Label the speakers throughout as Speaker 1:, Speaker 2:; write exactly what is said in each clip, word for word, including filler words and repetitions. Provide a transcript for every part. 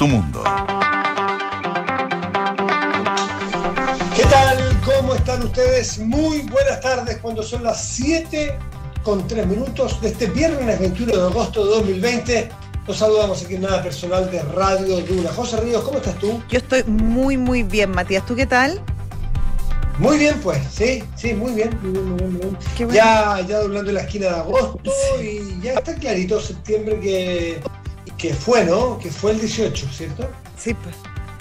Speaker 1: tu mundo.
Speaker 2: ¿Qué tal? ¿Cómo están ustedes? Muy buenas tardes cuando son las siete con tres minutos de este viernes veintiuno de agosto de dos mil veinte. Los saludamos aquí en Nada Personal de Radio Duna. José Ríos, ¿cómo estás tú?
Speaker 3: Yo estoy muy, muy bien, Matías. ¿Tú qué tal?
Speaker 2: Muy bien, pues, sí, sí, muy bien, muy bien, muy bien, muy bien.
Speaker 3: Qué bueno.
Speaker 2: Ya, ya doblando la esquina de agosto y ya está clarito septiembre que, que fue, ¿no? Que fue el dieciocho, ¿cierto?
Speaker 3: Sí, pues.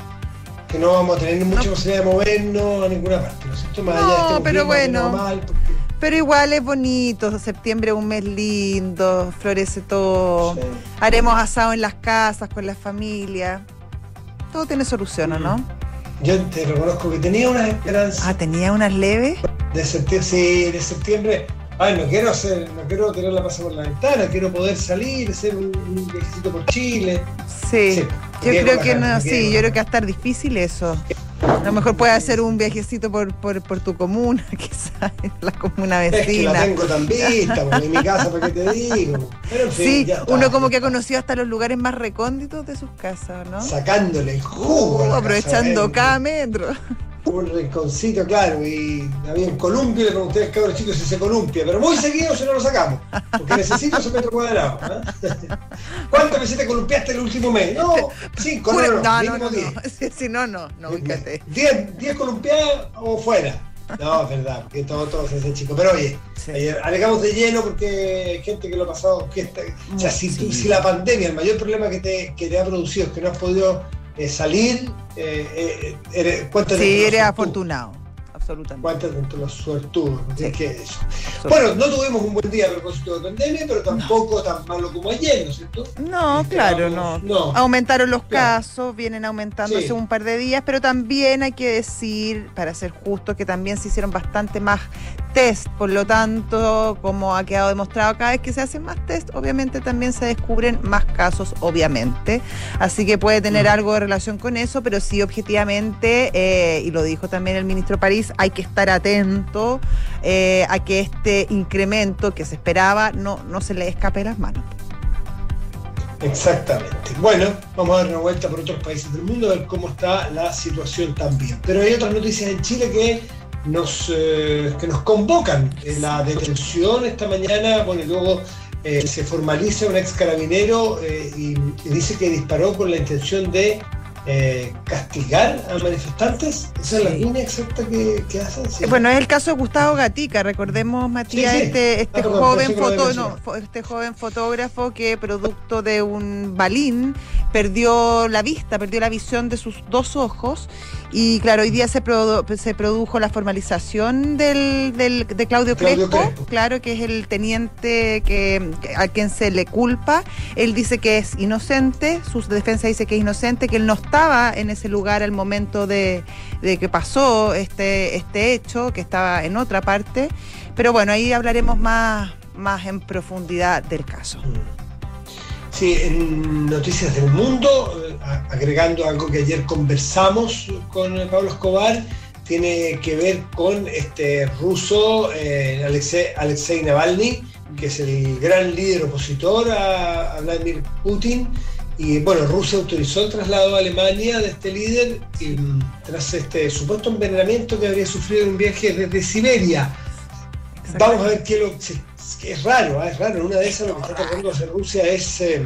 Speaker 2: Que no vamos a tener ni mucha
Speaker 3: No.
Speaker 2: posibilidad de movernos a ninguna parte, ¿no es cierto? Más
Speaker 3: No,
Speaker 2: allá de este
Speaker 3: pero
Speaker 2: clima
Speaker 3: bueno.
Speaker 2: normal, porque...
Speaker 3: Pero igual es bonito, septiembre es un mes lindo, florece todo,
Speaker 2: Sí.
Speaker 3: haremos asado en las casas, con la familia, todo tiene solución, ¿o no?
Speaker 2: Yo te reconozco que tenía unas esperanzas
Speaker 3: Ah, tenía unas leves.
Speaker 2: de septiembre, sí, de septiembre. Ay, no quiero hacer, no quiero tener la pasa por la ventana, quiero poder salir, hacer un, un viajecito por Chile.
Speaker 3: Sí,
Speaker 2: Sí,
Speaker 3: yo
Speaker 2: bien
Speaker 3: creo
Speaker 2: con
Speaker 3: que
Speaker 2: la
Speaker 3: no,
Speaker 2: cara,
Speaker 3: sí,
Speaker 2: bien
Speaker 3: yo
Speaker 2: con
Speaker 3: creo
Speaker 2: la
Speaker 3: que va a estar difícil eso. A lo mejor puedes hacer un viajecito por, por, por tu comuna, quizás, la comuna
Speaker 2: Es que la
Speaker 3: vecina.
Speaker 2: tengo tan vista, porque en mi casa, ¿para qué te digo? Pero en fin,
Speaker 3: Sí,
Speaker 2: ya está.
Speaker 3: uno como que ha conocido hasta los lugares más recónditos de sus casas, ¿no?
Speaker 2: Sacándole el jugo. a la
Speaker 3: Uh, aprovechando
Speaker 2: casa, ¿eh?
Speaker 3: cada metro.
Speaker 2: Un rinconcito, claro, y había un columpio, le pregunté al cabro chico si se columpia, pero muy seguido si no lo sacamos, porque necesito ese metro cuadrado. ¿eh? ¿Cuántas veces te columpiaste el último mes? No, cinco, no, no, no,
Speaker 3: no, no,
Speaker 2: mínimo
Speaker 3: no,
Speaker 2: diez.
Speaker 3: no. Sí, sí, no, no, no, ubícate.
Speaker 2: Diez, diez columpiadas o fuera. No, es verdad, porque todo, todo se hace chico. Pero oye,
Speaker 3: Sí.
Speaker 2: ayer alegamos de lleno porque hay gente que lo ha pasado. Que está, o sea, si,
Speaker 3: Sí.
Speaker 2: si la pandemia, el mayor problema que te, que te ha producido es que no has podido eh, salir, eh, eh, eres, ¿cuántas
Speaker 3: Sí,
Speaker 2: de los
Speaker 3: eres
Speaker 2: suertudos?
Speaker 3: afortunado, absolutamente.
Speaker 2: ¿Cuántas de los suertudos?
Speaker 3: Sí.
Speaker 2: Es que eso.
Speaker 3: Absolutamente.
Speaker 2: Bueno, no tuvimos un buen día a propósito de pandemia, pero tampoco tan malo como ayer, ¿no es cierto?
Speaker 3: No, claro, no.
Speaker 2: No.
Speaker 3: Aumentaron los
Speaker 2: Claro.
Speaker 3: casos, vienen aumentando
Speaker 2: Sí.
Speaker 3: hace un par de días, pero también hay que decir, para ser justo, que también se hicieron bastante más test, por lo tanto, como ha quedado demostrado, cada vez que se hacen más test, obviamente también se descubren más casos, obviamente. Así que puede tener
Speaker 2: Mm.
Speaker 3: algo de relación con eso, pero sí, objetivamente, eh, y lo dijo también el ministro París, hay que estar atento eh, a que este incremento que se esperaba no, no se le escape de las manos.
Speaker 2: Exactamente. Bueno, vamos a dar una vuelta por otros países del mundo a ver cómo está la situación también. Pero hay otras noticias en Chile que nos, eh, que nos convocan. En la detención esta mañana, bueno, y luego eh, se formaliza un ex carabinero eh, y, y dice que disparó con la intención de eh, castigar a manifestantes. Esa es la
Speaker 3: Sí.
Speaker 2: línea exacta que, que hacen. Sí.
Speaker 3: Bueno, es el caso de Gustavo Gatica, recordemos, Matías,
Speaker 2: Sí, sí.
Speaker 3: este, este
Speaker 2: Ah, perdón,
Speaker 3: joven
Speaker 2: pensé que lo había
Speaker 3: foto,
Speaker 2: mencionado.
Speaker 3: no, fo- este joven fotógrafo que producto de un balín perdió la vista, perdió la visión de sus dos ojos. Y claro, hoy día se, produ- se produjo la formalización del, del- de Claudio,
Speaker 2: Claudio
Speaker 3: Crespo,
Speaker 2: Crespo.
Speaker 3: claro, que es el teniente que, que- a quien se le culpa. Él dice que es inocente, su defensa dice que es inocente, que él no estaba en ese lugar al momento de, de que pasó este, este hecho, que estaba en otra parte. Pero bueno, ahí hablaremos más, más en profundidad del caso.
Speaker 2: Sí, en Noticias del Mundo, eh, a- agregando algo que ayer conversamos con eh, Pablo Escobar, tiene que ver con este ruso eh, Alexei, Alexei Navalny, que es el gran líder opositor a, a Vladimir Putin. Y bueno, Rusia autorizó el traslado a Alemania de este líder y, mm, tras este supuesto envenenamiento que habría sufrido en un viaje desde Siberia. Vamos a ver qué lo sí, que es raro, ¿eh? Es raro. Una de esas lo que está tratando de hacer Rusia es eh,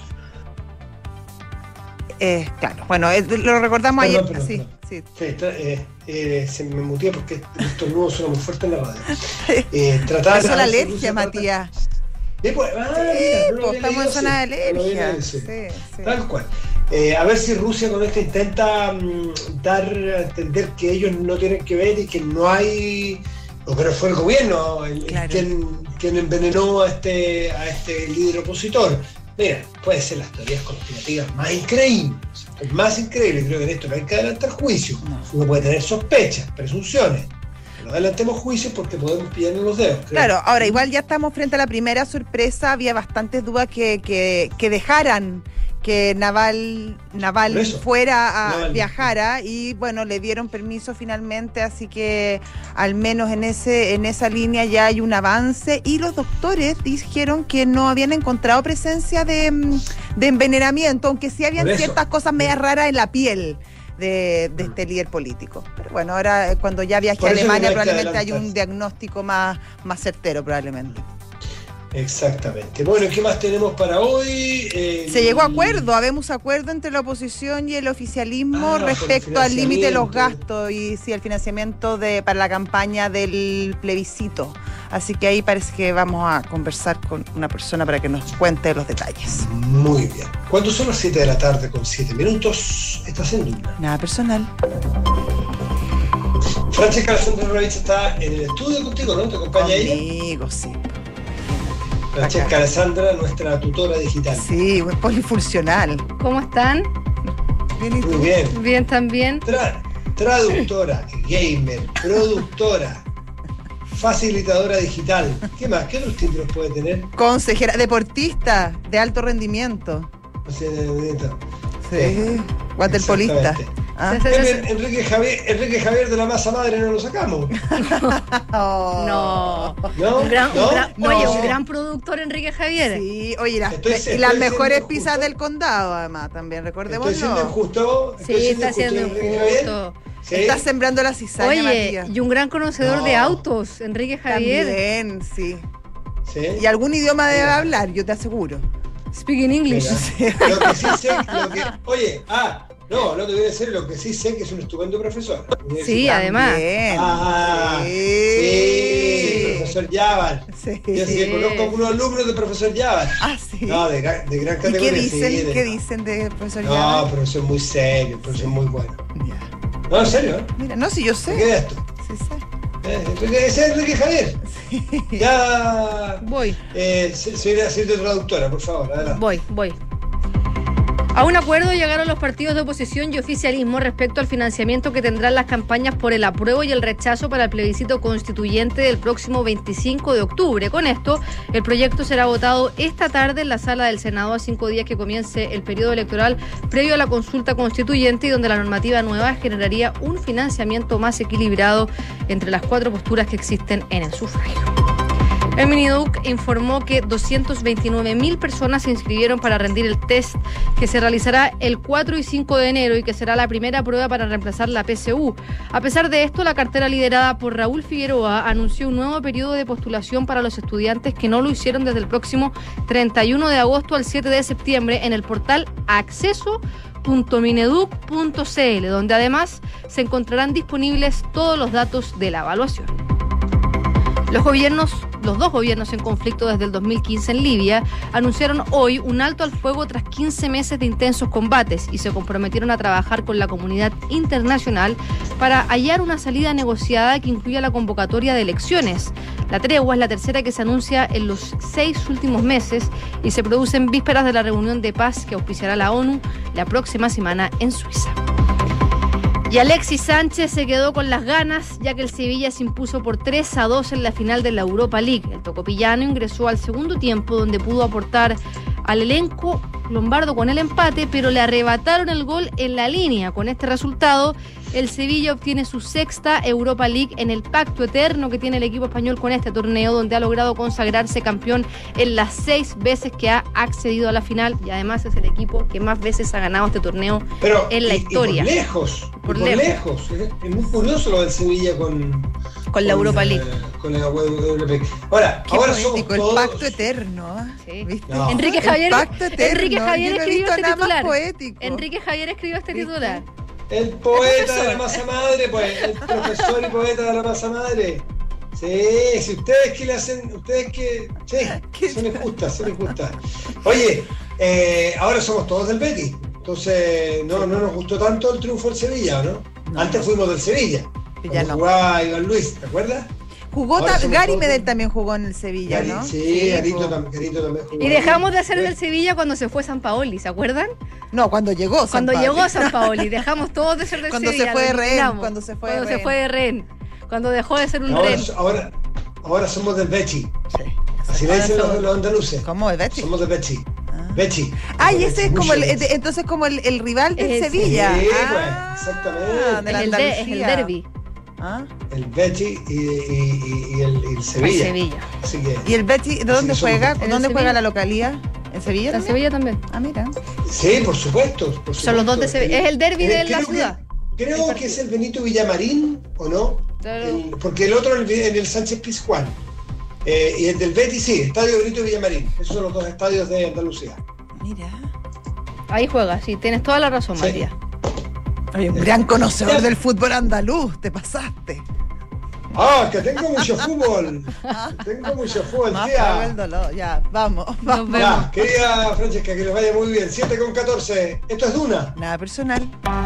Speaker 3: Eh, claro, bueno, eh, lo recordamos
Speaker 2: Perdón,
Speaker 3: ayer.
Speaker 2: perdón,
Speaker 3: Sí,
Speaker 2: perdón.
Speaker 3: sí.
Speaker 2: sí, tra- eh, eh, se me muteé porque estos nuevos suenan muy fuerte en la radio. Eh, tratar
Speaker 3: Eso es la
Speaker 2: de ver si
Speaker 3: alergia,
Speaker 2: Rusia trata-
Speaker 3: Matías.
Speaker 2: Sí, pues, ah,
Speaker 3: Sí,
Speaker 2: mira, no lo
Speaker 3: pues,
Speaker 2: había
Speaker 3: estamos
Speaker 2: leído
Speaker 3: en zona
Speaker 2: así,
Speaker 3: de
Speaker 2: no lo había
Speaker 3: alergia.
Speaker 2: leído así.
Speaker 3: Sí, sí.
Speaker 2: Tal cual. Eh, a ver si Rusia con esto intenta mm, dar a entender que ellos no tienen que ver y que no hay, o que no fue el gobierno el,
Speaker 3: Claro.
Speaker 2: quien, quien envenenó a este, a este líder opositor. Mira, puede ser las teorías conspirativas más increíbles, más increíbles. Creo que en esto no hay que adelantar juicios.
Speaker 3: No.
Speaker 2: Uno puede tener sospechas, presunciones. No adelantemos juicios porque podemos pillarnos los dedos. creo.
Speaker 3: Claro, ahora igual ya estamos frente a la primera sorpresa, había bastantes dudas que, que, que dejaran que Naval Naval fuera a
Speaker 2: Naval.
Speaker 3: viajara y bueno, le dieron permiso finalmente, así que al menos en ese en esa línea ya hay un avance y los doctores dijeron que no habían encontrado presencia de, de envenenamiento, aunque sí habían ciertas cosas medias raras en la piel de, de este líder político. Pero bueno, ahora cuando ya viaje a Alemania probablemente hay un diagnóstico más, más certero probablemente.
Speaker 2: Exactamente. Bueno, ¿qué más tenemos para hoy? Eh,
Speaker 3: Se llegó a acuerdo, habemos acuerdo entre la oposición y el oficialismo
Speaker 2: ah,
Speaker 3: respecto al límite de los gastos y sí, el financiamiento de para la campaña del plebiscito. Así que ahí parece que vamos a conversar con una persona para que nos cuente los detalles.
Speaker 2: Muy bien. ¿Cuánto son las siete de la tarde con siete minutos? Estás en Duna.
Speaker 3: Nada personal.
Speaker 2: Francesca Alessandra Ravizza está en el estudio contigo, ¿no? ¿Te acompaña ella?
Speaker 3: Conmigo, sí.
Speaker 2: Francesca Alessandra, nuestra tutora digital.
Speaker 3: Sí, polifuncional.
Speaker 1: ¿Cómo están?
Speaker 3: Bien, ¿y tú?
Speaker 2: Muy bien.
Speaker 1: Bien también.
Speaker 2: Tra- traductora, gamer, productora, facilitadora digital. ¿Qué más? ¿Qué otros títulos puede tener?
Speaker 3: Consejera, deportista de alto rendimiento.
Speaker 2: O sea, de- de- de-
Speaker 3: Sí, waterpolista.
Speaker 2: Exactamente.
Speaker 3: Ah.
Speaker 2: En- Enrique Javier, Enrique Javier de la masa madre no lo sacamos.
Speaker 3: Oh.
Speaker 1: No.
Speaker 2: ¿No?
Speaker 1: Un gran,
Speaker 2: ¿No?
Speaker 1: un gran-
Speaker 3: No.
Speaker 1: Oye, un gran productor Enrique Javier.
Speaker 3: Sí, oye, y las,
Speaker 2: Estoy-
Speaker 3: y
Speaker 2: estoy
Speaker 3: las
Speaker 2: siendo
Speaker 3: mejores
Speaker 2: injusto.
Speaker 3: pizzas del condado, además, también,
Speaker 2: Estoy
Speaker 3: recordémoslo.
Speaker 2: siendo injusto.
Speaker 1: Sí,
Speaker 2: Estoy siendo
Speaker 1: está siendo
Speaker 2: injusto, Enrique Javier.
Speaker 1: injusto.
Speaker 2: ¿Sí?
Speaker 3: Estás sembrando la cizaña,
Speaker 1: Oye,
Speaker 3: Matías.
Speaker 1: y un gran conocedor
Speaker 2: No.
Speaker 1: de autos, Enrique Javier.
Speaker 3: También, sí.
Speaker 2: ¿Sí?
Speaker 3: Y algún idioma debe
Speaker 2: Mira.
Speaker 3: hablar, yo te aseguro.
Speaker 1: Speaking English.
Speaker 2: Mira, lo que sí sé, lo que, oye, ah, no, no te voy a decir, lo que sí sé que es un estupendo profesor.
Speaker 1: Sí, además.
Speaker 3: También.
Speaker 2: Ah, sí, profesor Yaval.
Speaker 3: Sí.
Speaker 2: Yo sí que conozco a algunos alumnos del profesor Yaval.
Speaker 3: Ah, sí.
Speaker 2: No, de, gran- de gran
Speaker 3: ¿Y
Speaker 2: categoría.
Speaker 3: qué dicen?
Speaker 2: sí, de-
Speaker 3: ¿Qué dicen de profesor
Speaker 2: No,
Speaker 3: Llave?
Speaker 2: profesor muy serio, profesor muy bueno.
Speaker 3: Ya.
Speaker 2: No, en serio, ¿eh?
Speaker 3: Mira, no, si yo
Speaker 2: ¿Qué
Speaker 3: sé.
Speaker 2: queda esto?
Speaker 3: Sí sé.
Speaker 2: Eh, Enrique- ese es Enrique Javier. Ya.
Speaker 1: Voy,
Speaker 2: Eh, se- señora, señora traductora, por favor, adelante.
Speaker 1: voy, voy. A un acuerdo llegaron los partidos de oposición y oficialismo respecto al financiamiento que tendrán las campañas por el apruebo y el rechazo para el plebiscito constituyente del próximo veinticinco de octubre. Con esto, el proyecto será votado esta tarde en la sala del Senado a cinco días que comience el periodo electoral previo a la consulta constituyente y donde la normativa nueva generaría un financiamiento más equilibrado entre las cuatro posturas que existen en el sufragio. El Miniduc informó que doscientas veintinueve mil personas se inscribieron para rendir el test que se realizará el cuatro y cinco de enero y que será la primera prueba para reemplazar la P S U. A pesar de esto, la cartera liderada por Raúl Figueroa anunció un nuevo periodo de postulación para los estudiantes que no lo hicieron desde el próximo treinta y uno de agosto al siete de septiembre en el portal acceso punto mineduc punto c l, donde además se encontrarán disponibles todos los datos de la evaluación. Los gobiernos, los dos gobiernos en conflicto desde el dos mil quince en Libia, anunciaron hoy un alto al fuego tras quince meses de intensos combates y se comprometieron a trabajar con la comunidad internacional para hallar una salida negociada que incluya la convocatoria de elecciones. La tregua es la tercera que se anuncia en los seis últimos meses y se produce en vísperas de la reunión de paz que auspiciará la ONU la próxima semana en Suiza. Y Alexis Sánchez se quedó con las ganas, ya que el Sevilla se impuso por tres a dos en la final de la Europa League. El tocopillano ingresó al segundo tiempo, donde pudo aportar al elenco lombardo con el empate, pero le arrebataron el gol en la línea. Con este resultado, el Sevilla obtiene su sexta Europa League en el pacto eterno que tiene el equipo español con este torneo, donde ha logrado consagrarse campeón en las seis veces que ha accedido a la final, y además es el equipo que más veces ha ganado este torneo
Speaker 2: Pero,
Speaker 1: en la
Speaker 2: y,
Speaker 1: historia.
Speaker 2: Y por lejos,
Speaker 1: Por
Speaker 2: y por
Speaker 1: lejos.
Speaker 2: lejos. Es, es muy curioso lo del Sevilla con,
Speaker 3: Con la Europa
Speaker 2: eh,
Speaker 3: League.
Speaker 2: con la Europa League. Ahora,
Speaker 3: Qué
Speaker 2: ahora
Speaker 3: poético,
Speaker 2: somos
Speaker 3: el
Speaker 2: todos.
Speaker 3: pacto eterno. ¿eh?
Speaker 1: Sí.
Speaker 3: ¿Viste?
Speaker 2: No.
Speaker 1: Enrique
Speaker 3: El
Speaker 1: Javier,
Speaker 3: pacto eterno.
Speaker 1: Enrique Javier
Speaker 3: Yo no he
Speaker 1: escribió
Speaker 3: visto
Speaker 1: este
Speaker 3: nada más
Speaker 1: titular.
Speaker 3: poético.
Speaker 1: Enrique Javier escribió este
Speaker 3: ¿Viste?
Speaker 1: titular.
Speaker 2: El poeta
Speaker 1: El
Speaker 2: de la masa madre, pues, el profesor y poeta de la masa madre. Sí, si ustedes que le hacen, ustedes que, sí, son injustas, son injustas. Oye, eh, ahora somos todos del Betis, entonces no, no nos gustó tanto el triunfo del Sevilla, ¿no?
Speaker 3: No.
Speaker 2: Antes fuimos del Sevilla,
Speaker 3: Ya
Speaker 2: cuando
Speaker 3: no.
Speaker 2: jugaba Iván Luis, ¿te acuerdas?
Speaker 3: Jugó
Speaker 2: Ahora
Speaker 3: ta-
Speaker 2: somos
Speaker 3: Gary
Speaker 2: todos-
Speaker 3: Medel también jugó en el Sevilla,
Speaker 2: Gary-
Speaker 3: ¿no?
Speaker 2: Sí, Garito,
Speaker 3: po.
Speaker 2: tam- Garito también jugó.
Speaker 1: Y dejamos de hacer
Speaker 2: Bueno,
Speaker 1: del Sevilla cuando se fue San Paoli, ¿se acuerdan?
Speaker 3: No, cuando llegó. San
Speaker 1: Cuando
Speaker 3: Pablo.
Speaker 1: llegó a San Paoli, dejamos todos de ser del
Speaker 3: Cuando se
Speaker 1: Sevilla.
Speaker 3: fue
Speaker 1: lo
Speaker 3: de rehén,
Speaker 1: eliminamos.
Speaker 3: cuando se fue de
Speaker 1: Cuando se
Speaker 3: rehén.
Speaker 1: fue de rehén. Cuando dejó de ser un
Speaker 2: Ahora,
Speaker 1: rehén.
Speaker 2: ahora, ahora somos del Bechi,
Speaker 3: Sí.
Speaker 2: así le
Speaker 3: Ahora
Speaker 2: dicen los,
Speaker 3: somos-
Speaker 2: los andaluces.
Speaker 3: ¿Cómo? ¿El Betis?
Speaker 2: Somos del Bechi.
Speaker 3: Ah.
Speaker 2: Becchi.
Speaker 3: Ah, y ese es como el, entonces como el, el rival del
Speaker 1: Es-
Speaker 3: Sevilla.
Speaker 2: Sí,
Speaker 3: Ah,
Speaker 2: pues, exactamente.
Speaker 3: de la
Speaker 1: Es el, de- es el
Speaker 3: Andalucía.
Speaker 1: derbi.
Speaker 3: Ah.
Speaker 2: El Becchi y, y, y, y el, y el Sevilla.
Speaker 1: El Sevilla.
Speaker 2: Así que,
Speaker 3: ¿Y el Betis de dónde
Speaker 2: que somos-
Speaker 3: juega?
Speaker 1: En el
Speaker 3: ¿Dónde juega
Speaker 1: Sevilla.
Speaker 3: la localidad? ¿En Sevilla
Speaker 1: En
Speaker 3: también?
Speaker 1: Sevilla también.
Speaker 3: Ah, mira.
Speaker 2: sí, por supuesto, por supuesto.
Speaker 1: Son los dos de Sevilla. Es el derbi de la
Speaker 2: creo
Speaker 1: ciudad.
Speaker 2: Que, creo
Speaker 1: El
Speaker 2: que
Speaker 1: partido.
Speaker 2: es el Benito Villamarín, ¿o no?
Speaker 1: Claro.
Speaker 2: El- porque el otro en el, en el Sánchez Pizjuán. Eh, y el del Betis, sí, Estadio Benito Villamarín. Esos son los dos estadios de Andalucía.
Speaker 3: Mira.
Speaker 1: Ahí juega, sí, tienes toda la razón,
Speaker 2: Sí.
Speaker 1: Matías.
Speaker 3: Oye, un gran conocedor
Speaker 2: Ya.
Speaker 3: del fútbol andaluz, te pasaste.
Speaker 2: Ah, que tengo mucho fútbol. Tengo mucho fútbol,
Speaker 3: Más pago el
Speaker 2: tía.
Speaker 3: dolor. Ya, vamos,
Speaker 1: Nos
Speaker 3: vamos.
Speaker 1: vemos.
Speaker 2: Ya, querida Francesca, que les vaya muy bien. siete con catorce. Esto es Duna.
Speaker 3: Nada personal.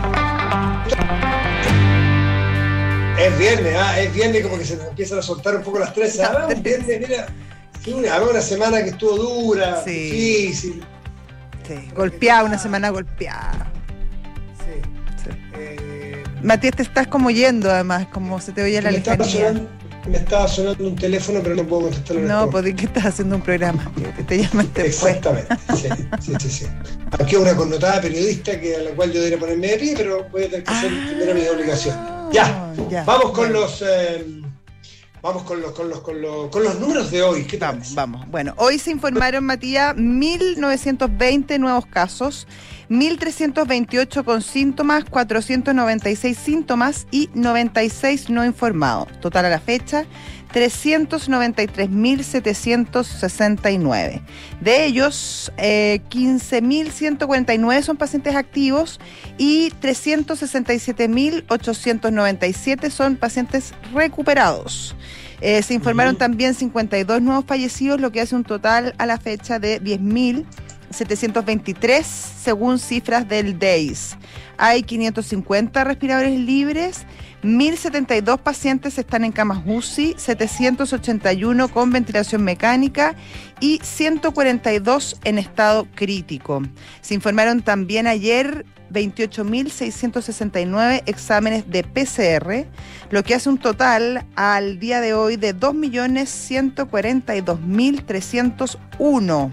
Speaker 2: Es viernes, ah, es viernes, como que se nos empiezan a soltar un poco las tres. Ah, un viernes, mira. Sí, una, una semana que estuvo dura,
Speaker 3: Sí.
Speaker 2: difícil.
Speaker 3: Sí, golpeada, una semana golpeada.
Speaker 2: Sí.
Speaker 3: Sí.
Speaker 2: Eh,
Speaker 3: Matías, te estás como yendo, además, como se te oye la
Speaker 2: me, estaba
Speaker 3: lejanía.
Speaker 2: sonando, me estaba sonando un teléfono, pero no puedo contestarlo. en
Speaker 3: No,
Speaker 2: este
Speaker 3: pues di que estás haciendo un programa, que te llaman después.
Speaker 2: Exactamente, sí, sí, sí, sí. Aquí una connotada periodista que a la cual yo debería ponerme de pie, pero voy a tener que hacer
Speaker 3: Ah,
Speaker 2: primero mi obligación. Ya,
Speaker 3: ya,
Speaker 2: vamos con
Speaker 3: bueno.
Speaker 2: los eh, vamos con los con los con los con los números de hoy. ¿Qué te
Speaker 3: Vamos,
Speaker 2: parece?
Speaker 3: vamos. Bueno, hoy se informaron, Matías, mil novecientos veinte nuevos casos, mil trescientos veintiocho con síntomas, cuatrocientos noventa y seis síntomas y noventa y seis no informados. Total a la fecha, trescientos noventa y tres mil setecientos sesenta y nueve. De ellos, eh, quince mil ciento cuarenta y nueve son pacientes activos y trescientos sesenta y siete mil ochocientos noventa y siete son pacientes recuperados. Eh, se informaron
Speaker 2: Ujú.
Speaker 3: también cincuenta y dos nuevos fallecidos, lo que hace un total a la fecha de diez mil setecientos veintitrés según cifras del D E I S. Hay quinientos cincuenta respiradores libres, mil setenta y dos pacientes están en camas U C I, setecientos ochenta y uno con ventilación mecánica y ciento cuarenta y dos en estado crítico. Se informaron también ayer veintiocho mil seiscientos sesenta y nueve exámenes de P C R, lo que hace un total al día de hoy de dos millones ciento cuarenta y dos mil trescientos uno.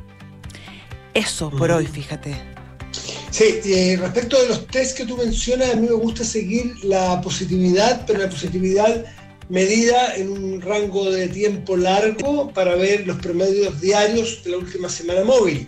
Speaker 3: Eso por
Speaker 2: Ujú.
Speaker 3: hoy, fíjate.
Speaker 2: Sí, eh, respecto de los test que tú mencionas, a mí me gusta seguir la positividad, pero la positividad medida en un rango de tiempo largo para ver los promedios diarios de la última semana móvil.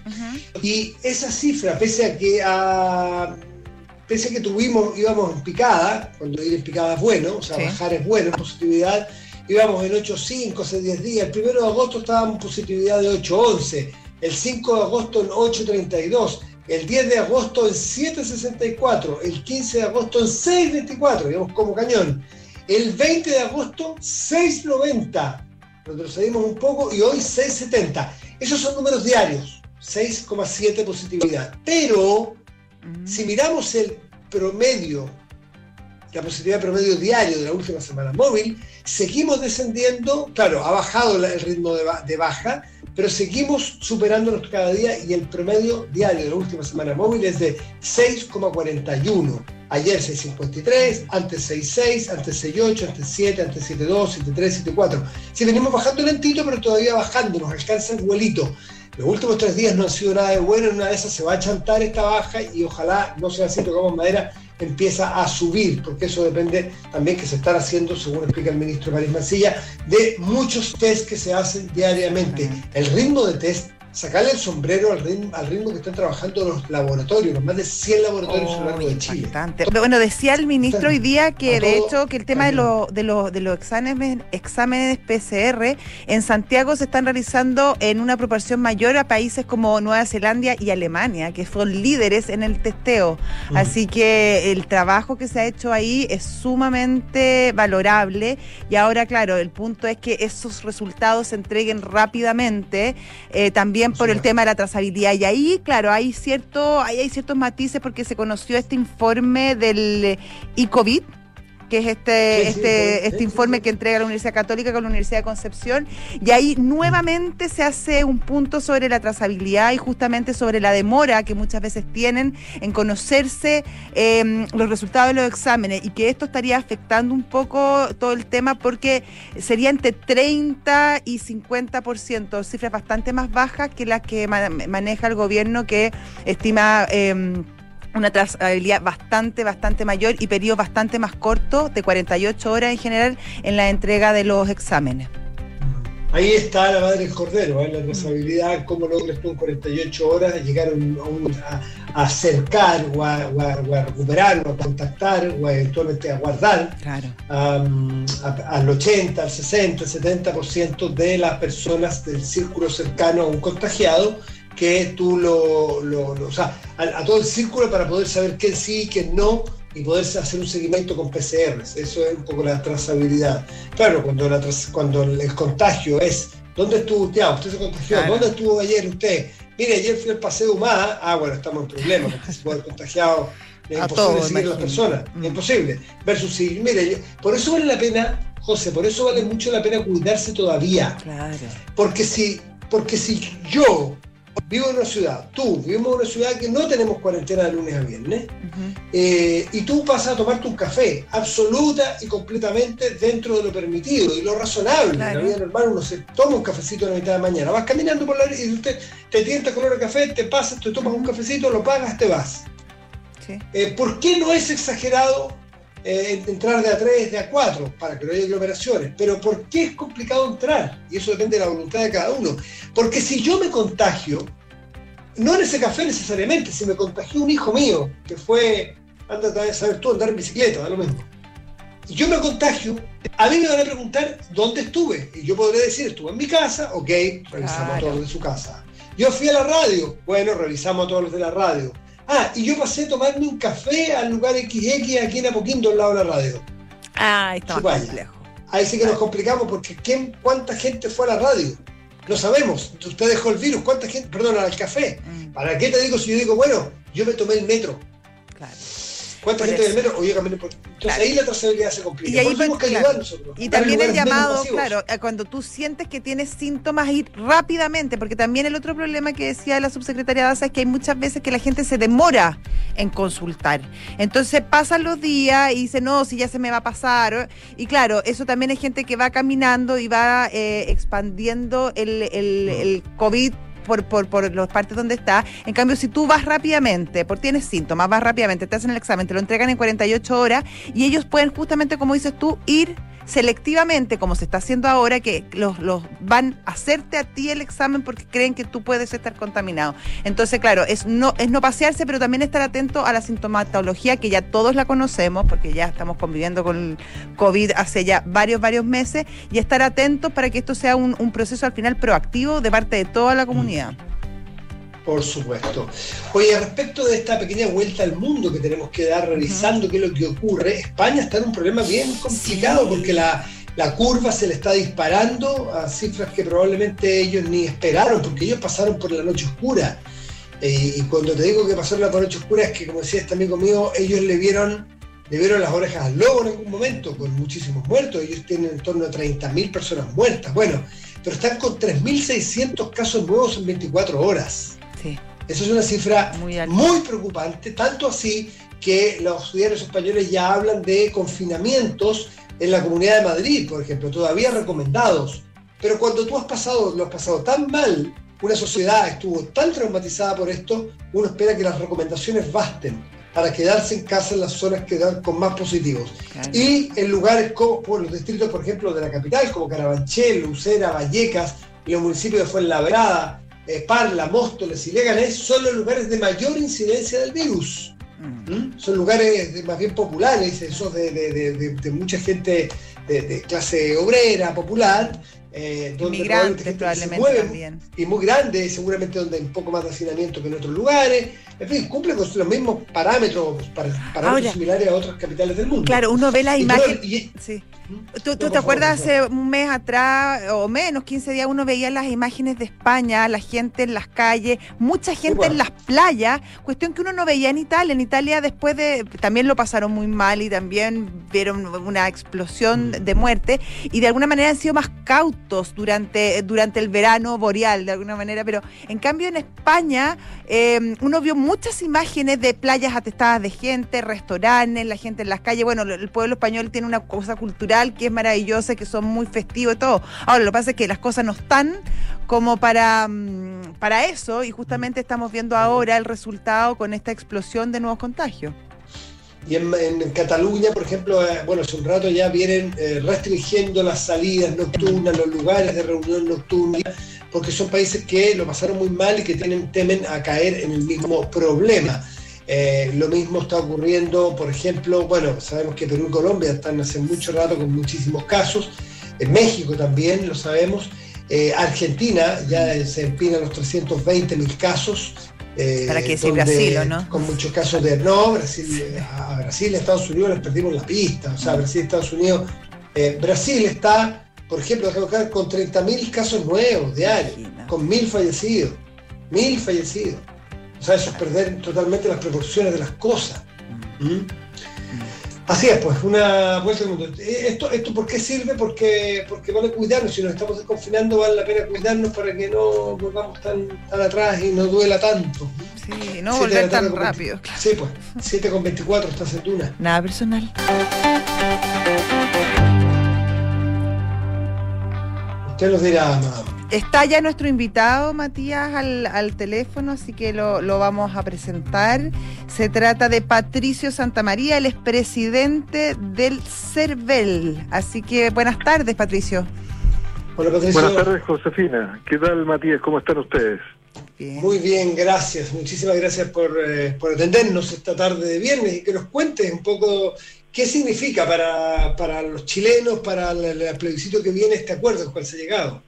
Speaker 2: Y esa cifra, pese a que a, pese a que tuvimos, íbamos en picada, cuando ir en picada es bueno, o sea,
Speaker 3: Sí.
Speaker 2: bajar es bueno, en positividad, íbamos en ocho punto cinco, hace diez días. El primero de agosto estábamos en positividad de ocho punto once, el cinco de agosto en ocho punto treinta y dos, el diez de agosto en siete punto sesenta y cuatro, el quince de agosto en seis punto veinticuatro, digamos como cañón. El veinte de agosto, seis punto noventa, retrocedimos un poco y hoy seis punto setenta. Esos son números diarios, seis coma siete positividad. Pero si miramos el promedio, la positividad promedio diario de la última semana móvil, seguimos descendiendo. Claro, ha bajado el ritmo de, ba- de baja, pero seguimos superándonos cada día y el promedio diario de la última semana móvil es de seis coma cuarenta y uno. Ayer seis coma cincuenta y tres, antes seis coma seis, antes seis coma ocho, antes siete, antes siete coma dos, siete coma tres, siete coma cuatro. Sí, venimos bajando lentito, pero todavía bajando, nos alcanza el vuelito. Los últimos tres días no han sido nada de bueno, en una de esas se va a chantar esta baja y ojalá no sea así, tocamos madera, empieza a subir, porque eso depende también que se están haciendo, según explica el ministro París Mancilla, de muchos test que se hacen diariamente. El ritmo de test, sacarle el sombrero al ritmo, al ritmo que están trabajando los laboratorios, los más de cien laboratorios a lo largo de Chile.
Speaker 3: Impactante. Pero bueno, decía el ministro hoy día que
Speaker 2: A
Speaker 3: de
Speaker 2: todo
Speaker 3: hecho que el tema de
Speaker 2: cañón.
Speaker 3: los de los de los exámenes exámenes P C R en Santiago se están realizando en una proporción mayor a países como Nueva Zelanda y Alemania, que son líderes en el testeo.
Speaker 2: Mm.
Speaker 3: Así que el trabajo que se ha hecho ahí es sumamente valorable y ahora, claro, el punto es que esos resultados se entreguen rápidamente, eh, también por el
Speaker 2: supuesto.
Speaker 3: tema de la trazabilidad. Y ahí, claro, hay cierto, ahí hay ciertos matices porque se conoció este informe del e-COVID que es este,
Speaker 2: sí, sí,
Speaker 3: este,
Speaker 2: sí,
Speaker 3: este
Speaker 2: sí,
Speaker 3: informe
Speaker 2: sí.
Speaker 3: que entrega la Universidad Católica con la Universidad de Concepción, y ahí nuevamente se hace un punto sobre la trazabilidad y justamente sobre la demora que muchas veces tienen en conocerse eh, los resultados de los exámenes, y que esto estaría afectando un poco todo el tema porque sería entre treinta y cincuenta por ciento, cifras bastante más bajas que las que ma- maneja el gobierno, que estima Eh, una trazabilidad bastante, bastante mayor y periodos bastante más cortos, de cuarenta y ocho horas en general, en la entrega de los exámenes.
Speaker 2: Ahí está la madre del cordero, ¿eh? La trazabilidad, cómo logras tú en cuarenta y ocho horas llegar a, un, a, un, a, a acercar o a, o, a, o a recuperar o a contactar o a eventualmente a guardar
Speaker 3: Claro.
Speaker 2: um, a, al ochenta, al sesenta, al setenta por ciento de las personas del círculo cercano a un contagiado, que tú lo, lo, lo o sea, a, a todo el círculo, para poder saber quién sí, quién no, y poderse hacer un seguimiento con P C Rs. Eso es un poco la trazabilidad. Claro, cuando, la, cuando el contagio es, ¿dónde estuvo usted? Ah, usted se contagió.
Speaker 3: Claro.
Speaker 2: ¿Dónde estuvo ayer usted? Mire, ayer fui al Paseo Humada. Ah, bueno, estamos en problemas, porque se puede haber contagiado. Es
Speaker 3: A
Speaker 2: imposible
Speaker 3: todos,
Speaker 2: seguir a las personas.
Speaker 3: Mm.
Speaker 2: Imposible. Versus si, mire, yo, por eso vale la pena, José, por eso vale mucho la pena cuidarse todavía.
Speaker 3: Claro.
Speaker 2: Porque si, porque si yo vivo en una ciudad, tú vivimos en una ciudad que no tenemos cuarentena de lunes a viernes,
Speaker 3: Uh-huh.
Speaker 2: eh, y tú pasas a tomarte un café absoluta y completamente dentro de lo permitido y lo razonable.
Speaker 3: Claro.
Speaker 2: En la vida normal uno se toma un cafecito a la mitad de la mañana, vas caminando por la y usted te tienta con el café, te pasas, te tomas un cafecito, lo pagas, te vas.
Speaker 3: Sí.
Speaker 2: Eh, ¿Por qué no es exagerado eh, entrar de a tres, de a cuatro, para que no haya aglomeraciones? Pero ¿por qué es complicado entrar? Y eso depende de la voluntad de cada uno. Porque si yo me contagio, no en ese café necesariamente, si me contagió un hijo mío, que fue, anda a saber tú, andar en bicicleta, da lo mismo. Y yo me contagio, a mí me van a preguntar dónde estuve. Y yo podré decir, estuve en mi casa, ok, revisamos
Speaker 3: Claro.
Speaker 2: a todos los de su casa. Yo fui a la radio, bueno, revisamos a todos los de la radio. Ah, y yo pasé a tomarme un café al lugar equis equis aquí en Apoquindo, al lado de la radio.
Speaker 3: Ah, está más
Speaker 2: Chupalla.
Speaker 3: complejo.
Speaker 2: Ahí sí que nos complicamos, porque ¿quién, ¿cuánta gente fue a la radio? No sabemos. Usted dejó el virus, ¿cuánta gente? Perdón, al café.
Speaker 3: Mm,
Speaker 2: ¿Para qué te digo si yo digo, bueno, yo me tomé el metro?
Speaker 3: claro.
Speaker 2: ¿Cuánta
Speaker 3: Por
Speaker 2: gente
Speaker 3: eso.
Speaker 2: del metro? O yo caminé por... Entonces
Speaker 3: Claro.
Speaker 2: ahí la trazabilidad se complica.
Speaker 3: Y ahí
Speaker 2: Por eso tenemos que
Speaker 3: claro.
Speaker 2: ayudar nosotros.
Speaker 3: Y
Speaker 2: dar
Speaker 3: también el
Speaker 2: lugares menos
Speaker 3: llamado,
Speaker 2: masivos.
Speaker 3: claro, a cuando tú sientes que tienes síntomas, ir rápidamente, porque también el otro problema que decía la subsecretaria Daza es que hay muchas veces que la gente se demora en consultar. Entonces pasan los días y dice, no, si ya se me va a pasar. Y claro, eso también es gente que va caminando y va eh, expandiendo el, el, el COVID por, por, por las partes donde está. En cambio, si tú vas rápidamente, por tienes síntomas, vas rápidamente, te hacen el examen, te lo entregan en cuarenta y ocho horas, y ellos pueden justamente, como dices tú, ir selectivamente, como se está haciendo ahora, que los, los van a hacerte a ti el examen porque creen que tú puedes estar contaminado. Entonces, claro, es no, es no pasearse, pero también estar atento a la sintomatología, que ya todos la conocemos, porque ya estamos conviviendo con el COVID hace ya varios, varios meses, y estar atentos para que esto sea un, un proceso al final proactivo de parte de toda la comunidad.
Speaker 2: Por supuesto. Oye, respecto de esta pequeña vuelta al mundo que tenemos que dar revisando uh-huh. qué es lo que ocurre, España está en un problema bien complicado, sí. porque la, la curva se le está disparando a cifras que probablemente ellos ni esperaron, porque ellos pasaron por la noche oscura. Eh, y cuando te digo que pasaron la noche oscura es que, como decía este amigo mío, ellos le vieron, le vieron las orejas al lobo en algún momento, con muchísimos muertos. Ellos tienen en torno a treinta mil personas muertas. Bueno, pero están con tres mil seiscientos casos nuevos en veinticuatro horas.
Speaker 3: Sí.
Speaker 2: Eso es una cifra muy, muy preocupante, tanto así que los diarios españoles ya hablan de confinamientos en la Comunidad de Madrid, por ejemplo, todavía recomendados. Pero cuando tú has pasado, lo has pasado tan mal, una sociedad estuvo tan traumatizada por esto, uno espera que las recomendaciones basten para quedarse en casa en las zonas que dan con más positivos. Claro. Y en lugares como por los distritos, por ejemplo, de la capital, como Carabanchel, Lucera, Vallecas, y los municipios de Fuenlabrada, Eh, Parla, Móstoles y Leganés son los lugares de mayor incidencia del virus. Mm. ¿Mm? Son lugares de, más bien populares, esos de, de, de, de, de mucha gente de, de clase obrera, popular, Eh, donde
Speaker 3: Inmigrantes
Speaker 2: probablemente,
Speaker 3: probablemente también.
Speaker 2: Y muy grande, seguramente donde hay un poco más de hacinamiento que en otros lugares. En fin, cumple con los mismos parámetros, parámetros
Speaker 3: Ahora,
Speaker 2: similares a otras capitales del mundo.
Speaker 3: Claro, uno ve las
Speaker 2: Y
Speaker 3: imágenes.
Speaker 2: todo- y-
Speaker 3: Sí.
Speaker 2: ¿Mm?
Speaker 3: ¿Tú,
Speaker 2: No,
Speaker 3: tú
Speaker 2: por
Speaker 3: te acuerdas
Speaker 2: favor, por
Speaker 3: hace un mes atrás o menos, quince días, uno veía las imágenes de España, la gente en las calles, mucha gente
Speaker 2: bueno.
Speaker 3: en las playas, cuestión que uno no veía en Italia. En Italia después de, también lo pasaron muy mal y también vieron una explosión de muerte y de alguna manera han sido más cautos durante, durante el verano boreal, de alguna manera, pero en cambio en España eh, uno vio muchas imágenes de playas atestadas de gente, restaurantes, la gente en las calles. Bueno, el pueblo español tiene una cosa cultural que es maravillosa, que son muy festivos y todo. Ahora, lo que pasa es que las cosas no están como para, mm, para eso, y justamente estamos viendo ahora el resultado con esta explosión de nuevos contagios.
Speaker 2: Y en, en Cataluña, por ejemplo, eh, bueno, hace un rato ya vienen eh, restringiendo las salidas nocturnas, los lugares de reunión nocturna, porque son países que lo pasaron muy mal y que tienen, temen a caer en el mismo problema. Eh, lo mismo está ocurriendo, por ejemplo, bueno, sabemos que Perú y Colombia están hace mucho rato con muchísimos casos, en México también lo sabemos, eh, Argentina ya se empina los trescientos veinte mil casos. Eh,
Speaker 3: Para que decir
Speaker 2: donde,
Speaker 3: Brasil, ¿o no?
Speaker 2: Con muchos casos de... No, Brasil, a Brasil y a Estados Unidos les perdimos la pista, o sea, Brasil y Estados Unidos... Eh, Brasil está, por ejemplo, con treinta mil casos nuevos diarios,
Speaker 3: Imagina.
Speaker 2: con mil fallecidos, mil fallecidos. O sea, eso es perder totalmente las proporciones de las cosas. ¿Mm? Así es, pues, una vuelta al mundo. ¿Esto, esto por qué sirve? Porque, porque vale cuidarnos. Si nos estamos desconfinando, vale la pena cuidarnos para que no volvamos tan, tan atrás y no duela tanto.
Speaker 3: Sí, no volver tan rápido.
Speaker 2: Claro. Sí, pues, siete con veinticuatro, estás en Duna.
Speaker 3: Nada personal.
Speaker 2: Usted nos dirá, mamá.
Speaker 3: Está ya nuestro invitado, Matías, al, al teléfono, así que lo, lo vamos a presentar. Se trata de Patricio Santamaría, el expresidente del CERVEL. Así que buenas tardes, Patricio.
Speaker 2: Hola, Patricio.
Speaker 4: Buenas tardes, Josefina. ¿Qué tal, Matías? ¿Cómo están ustedes?
Speaker 3: Bien.
Speaker 2: Muy bien, gracias. Muchísimas gracias por, eh, por atendernos esta tarde de viernes y que nos cuentes un poco qué significa para, para los chilenos, para el, el plebiscito que viene este acuerdo al cual se ha llegado.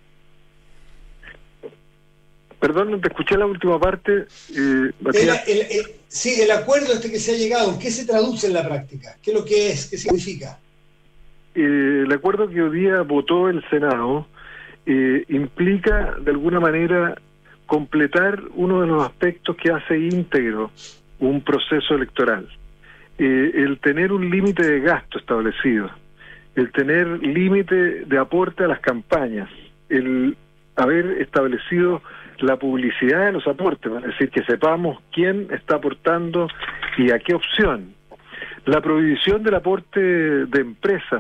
Speaker 4: Perdón, no te escuché la última parte, eh, Matías.
Speaker 2: El, el, el, sí, el acuerdo este que se ha llegado, ¿en qué se traduce en la práctica? ¿Qué es lo que es? ¿Qué significa?
Speaker 4: Eh, el acuerdo que hoy día votó el Senado eh, implica, de alguna manera, completar uno de los aspectos que hace íntegro un proceso electoral. Eh, el tener un límite de gasto establecido, el tener límite de aporte a las campañas, el haber establecido la publicidad de los aportes, es decir, que sepamos quién está aportando y a qué opción. La prohibición del aporte de empresas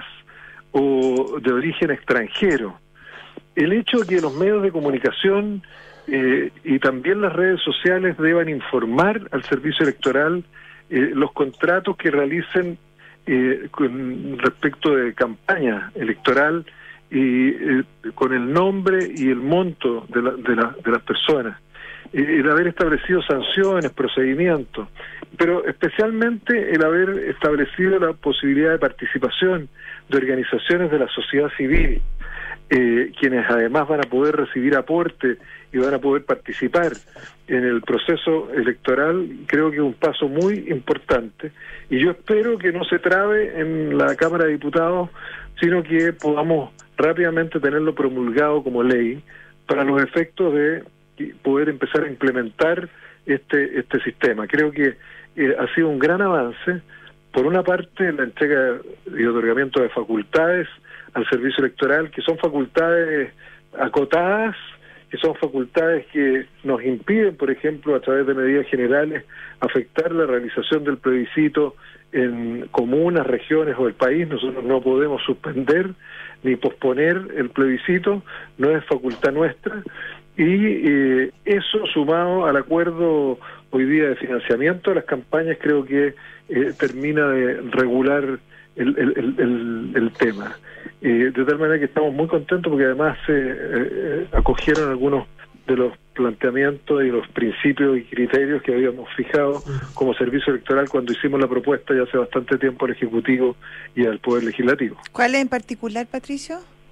Speaker 4: o de origen extranjero. El hecho de que los medios de comunicación eh, y también las redes sociales deban informar al servicio electoral eh, los contratos que realicen eh, con respecto de campaña electoral y eh, con el nombre y el monto de, la, de, la, de las personas, eh, el haber establecido sanciones, procedimientos, pero especialmente el haber establecido la posibilidad de participación de organizaciones de la sociedad civil, eh, quienes además van a poder recibir aporte y van a poder participar en el proceso electoral. Creo que es un paso muy importante y yo espero que no se trabe en la Cámara de Diputados, sino que podamos rápidamente tenerlo promulgado como ley para los efectos de poder empezar a implementar este este sistema. Creo que eh, ha sido un gran avance. Por una parte, la entrega y otorgamiento de facultades al servicio electoral, que son facultades acotadas, que son facultades que nos impiden, por ejemplo, a través de medidas generales, afectar la realización del plebiscito en comunas, regiones o el país. Nosotros no podemos suspender ni posponer el plebiscito, no es facultad nuestra, y eh, eso sumado al acuerdo hoy día de financiamiento de las campañas, creo que eh, termina de regular el, el, el, el, el tema. Eh, de tal manera que estamos muy contentos porque además se eh, eh, acogieron algunos de los planteamientos y los principios y criterios que habíamos fijado como servicio electoral cuando hicimos la propuesta ya hace bastante tiempo al Ejecutivo y al Poder Legislativo.
Speaker 3: ¿Cuál en particular, Patricio?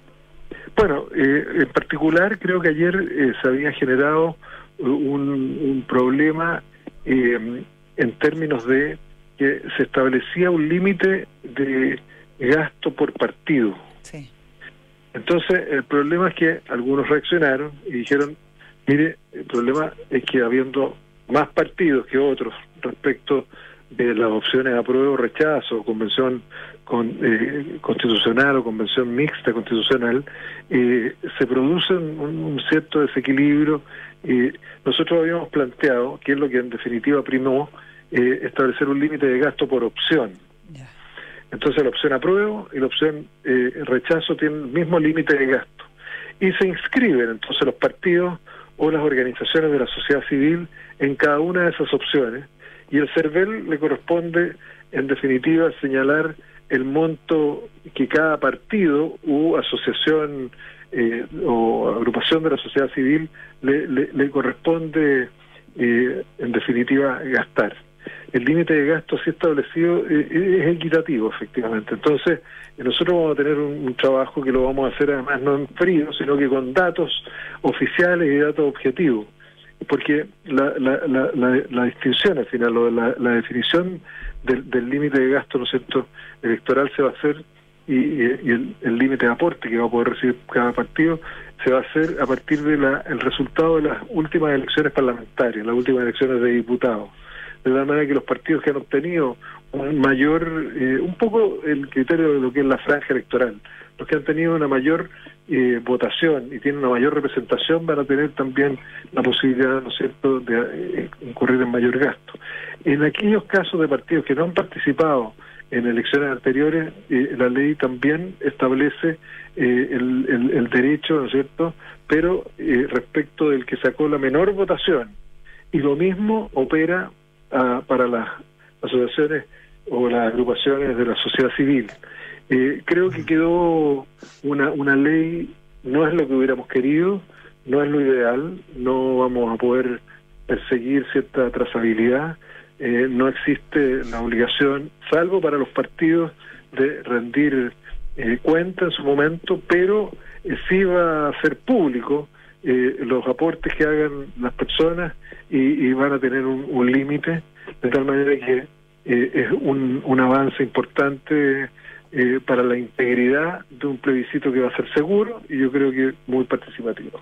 Speaker 4: Bueno, eh, en particular creo que ayer eh, se había generado un, un problema eh, en términos de que se establecía un límite de gasto por partido.
Speaker 3: Sí.
Speaker 4: Entonces, el problema es que algunos reaccionaron y dijeron, mire, el problema es que habiendo más partidos que otros respecto de las opciones de apruebo o rechazo, convención con, eh, constitucional o convención mixta constitucional, eh, se produce un, un cierto desequilibrio. Eh, nosotros habíamos planteado, que es lo que en definitiva primó, eh, establecer un límite de gasto por opción.
Speaker 3: Yeah.
Speaker 4: Entonces la opción apruebo y la opción eh, rechazo tienen el mismo límite de gasto. Y se inscriben entonces los partidos o las organizaciones de la sociedad civil en cada una de esas opciones, y el CERVEL le corresponde, en definitiva, señalar el monto que cada partido u asociación eh, o agrupación de la sociedad civil le, le, le corresponde, eh, en definitiva, gastar. El límite de gasto así establecido eh, es equitativo, efectivamente. Entonces, nosotros vamos a tener un, un trabajo que lo vamos a hacer además no en frío, sino que con datos oficiales y datos objetivos. Porque la, la, la, la, la distinción al final, o la, la definición del, del límite de gasto, ¿no es cierto?, electoral se va a hacer, y, y, y el límite de aporte que va a poder recibir cada partido se va a hacer a partir de la, el resultado de las últimas elecciones parlamentarias, las últimas elecciones de diputados. De tal manera que los partidos que han obtenido un mayor, eh, un poco el criterio de lo que es la franja electoral, los que han tenido una mayor eh, votación y tienen una mayor representación van a tener también la posibilidad, ¿no es cierto?, de eh, incurrir en mayor gasto. En aquellos casos de partidos que no han participado en elecciones anteriores, eh, la ley también establece eh, el, el, el derecho, ¿no es cierto?, pero eh, respecto del que sacó la menor votación, y lo mismo opera a, para las asociaciones o las agrupaciones de la sociedad civil. Eh, creo que quedó una, una ley, no es lo que hubiéramos querido, no es lo ideal, no vamos a poder perseguir cierta trazabilidad, eh, no existe la obligación, salvo para los partidos, de rendir eh, cuenta en su momento, pero eh, sí va a ser público eh, los aportes que hagan las personas y, y van a tener un, un límite, de tal manera que eh, es un, un avance importante Eh, para la integridad de un plebiscito que va a ser seguro y yo creo que muy participativo.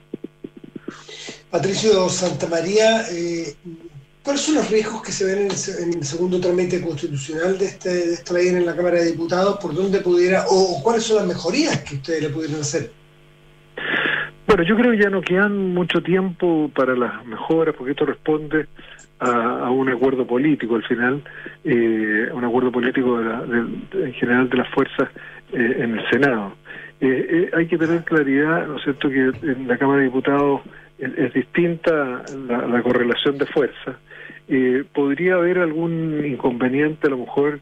Speaker 2: Patricio Santamaría, eh, ¿cuáles son los riesgos que se ven en el, en el segundo trámite constitucional de, este, de esta ley en la Cámara de Diputados? ¿Por dónde pudiera, o, o cuáles son las mejorías que ustedes le pudieran hacer?
Speaker 4: Bueno, yo creo que ya no quedan mucho tiempo para las mejoras, porque esto responde a, a un acuerdo político al final, eh, un acuerdo político de la, de, de, en general de las fuerzas eh, en el Senado. Eh, eh, hay que tener claridad, ¿no es cierto?, que en la Cámara de Diputados es, es distinta la, la correlación de fuerzas. Eh, podría haber algún inconveniente a lo mejor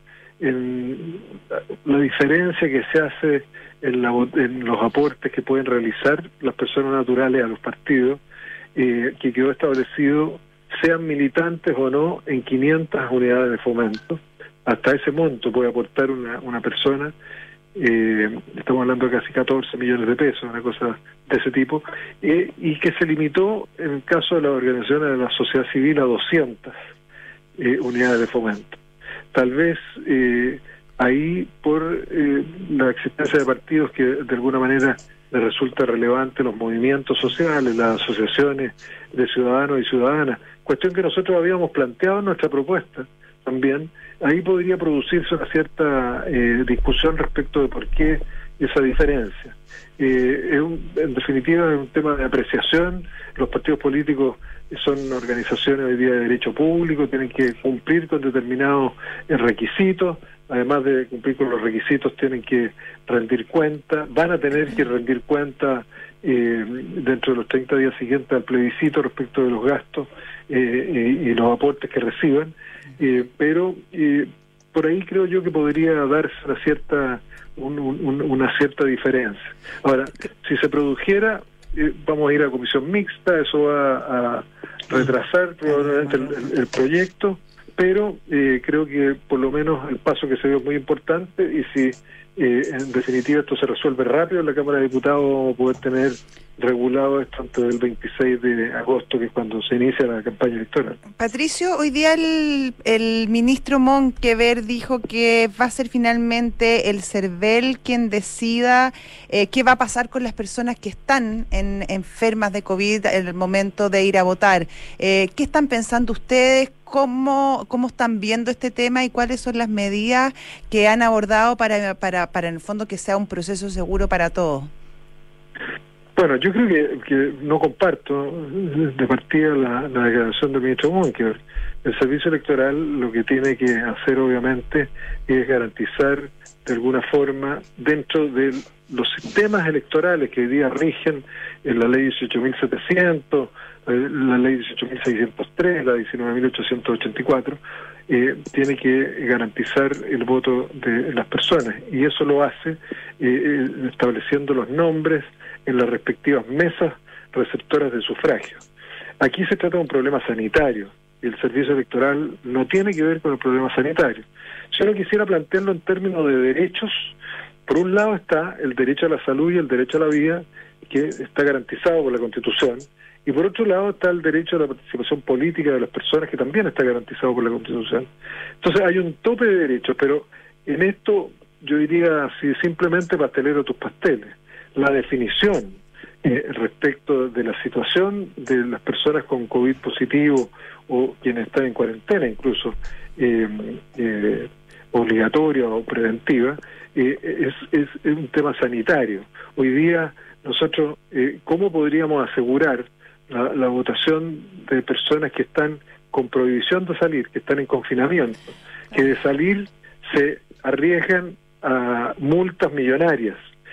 Speaker 4: en la diferencia que se hace en, la, en los aportes que pueden realizar las personas naturales a los partidos, eh, que quedó establecido, sean militantes o no, en quinientas unidades de fomento. Hasta ese monto puede aportar una, una persona, eh, estamos hablando de casi catorce millones de pesos, una cosa de ese tipo, eh, y que se limitó en el caso de las organizaciones de la sociedad civil a doscientas eh, unidades de fomento. Tal vez eh, ahí, por eh, la existencia de partidos que de alguna manera les resulta relevante, los movimientos sociales, las asociaciones de ciudadanos y ciudadanas, cuestión que nosotros habíamos planteado en nuestra propuesta también, ahí podría producirse una cierta eh, discusión respecto de por qué esa diferencia. Eh, es un, en definitiva es un tema de apreciación. Los partidos políticos son organizaciones hoy día de derecho público, tienen que cumplir con determinados requisitos, además de cumplir con los requisitos tienen que rendir cuenta, van a tener que rendir cuenta eh, dentro de los treinta días siguientes al plebiscito respecto de los gastos eh, y, y los aportes que reciban, eh, pero eh, por ahí creo yo que podría darse una cierta un, un, una cierta diferencia. Ahora, si se produjera, eh, vamos a ir a comisión mixta, eso va a retrasar probablemente el, el, el proyecto, pero eh, creo que por lo menos el paso que se dio es muy importante, y si eh, en definitiva esto se resuelve rápido en la Cámara de Diputados, vamos a poder tener regulado esto antes del veintiséis de agosto, que es cuando se inicia la campaña electoral.
Speaker 3: Patricio, hoy día el, el ministro Monkever dijo que va a ser finalmente el CERVEL quien decida eh, qué va a pasar con las personas que están en, enfermas de COVID en el momento de ir a votar. Eh, ¿Qué están pensando ustedes? ¿Cómo, ¿Cómo están viendo este tema y cuáles son las medidas que han abordado para, para, para en el fondo que sea un proceso seguro para todos?
Speaker 4: Bueno, yo creo que, que no comparto de partida la, la declaración del ministro Monkever. El servicio electoral lo que tiene que hacer, obviamente, es garantizar de alguna forma, dentro de los sistemas electorales que hoy día rigen en la ley dieciocho mil setecientos, la ley dieciocho mil seiscientos tres, la diecinueve mil ochocientos ochenta y cuatro, eh, tiene que garantizar el voto de las personas, y eso lo hace eh, estableciendo los nombres en las respectivas mesas receptoras de sufragio. Aquí se trata de un problema sanitario, y el servicio electoral no tiene que ver con el problema sanitario. Yo no quisiera plantearlo en términos de derechos. Por un lado está el derecho a la salud y el derecho a la vida, que está garantizado por la Constitución, y por otro lado está el derecho a la participación política de las personas, que también está garantizado por la Constitución. Entonces hay un tope de derechos, pero en esto yo diría así, simplemente pastelero tus pasteles. La definición eh, respecto de la situación de las personas con COVID positivo o quienes están en cuarentena, incluso eh, eh, obligatoria o preventiva, eh, es, es, es un tema sanitario. Hoy día nosotros, eh, ¿cómo podríamos asegurar la, la votación de personas que están con prohibición de salir, que están en confinamiento, que de salir se arriesgan a multas millonarias?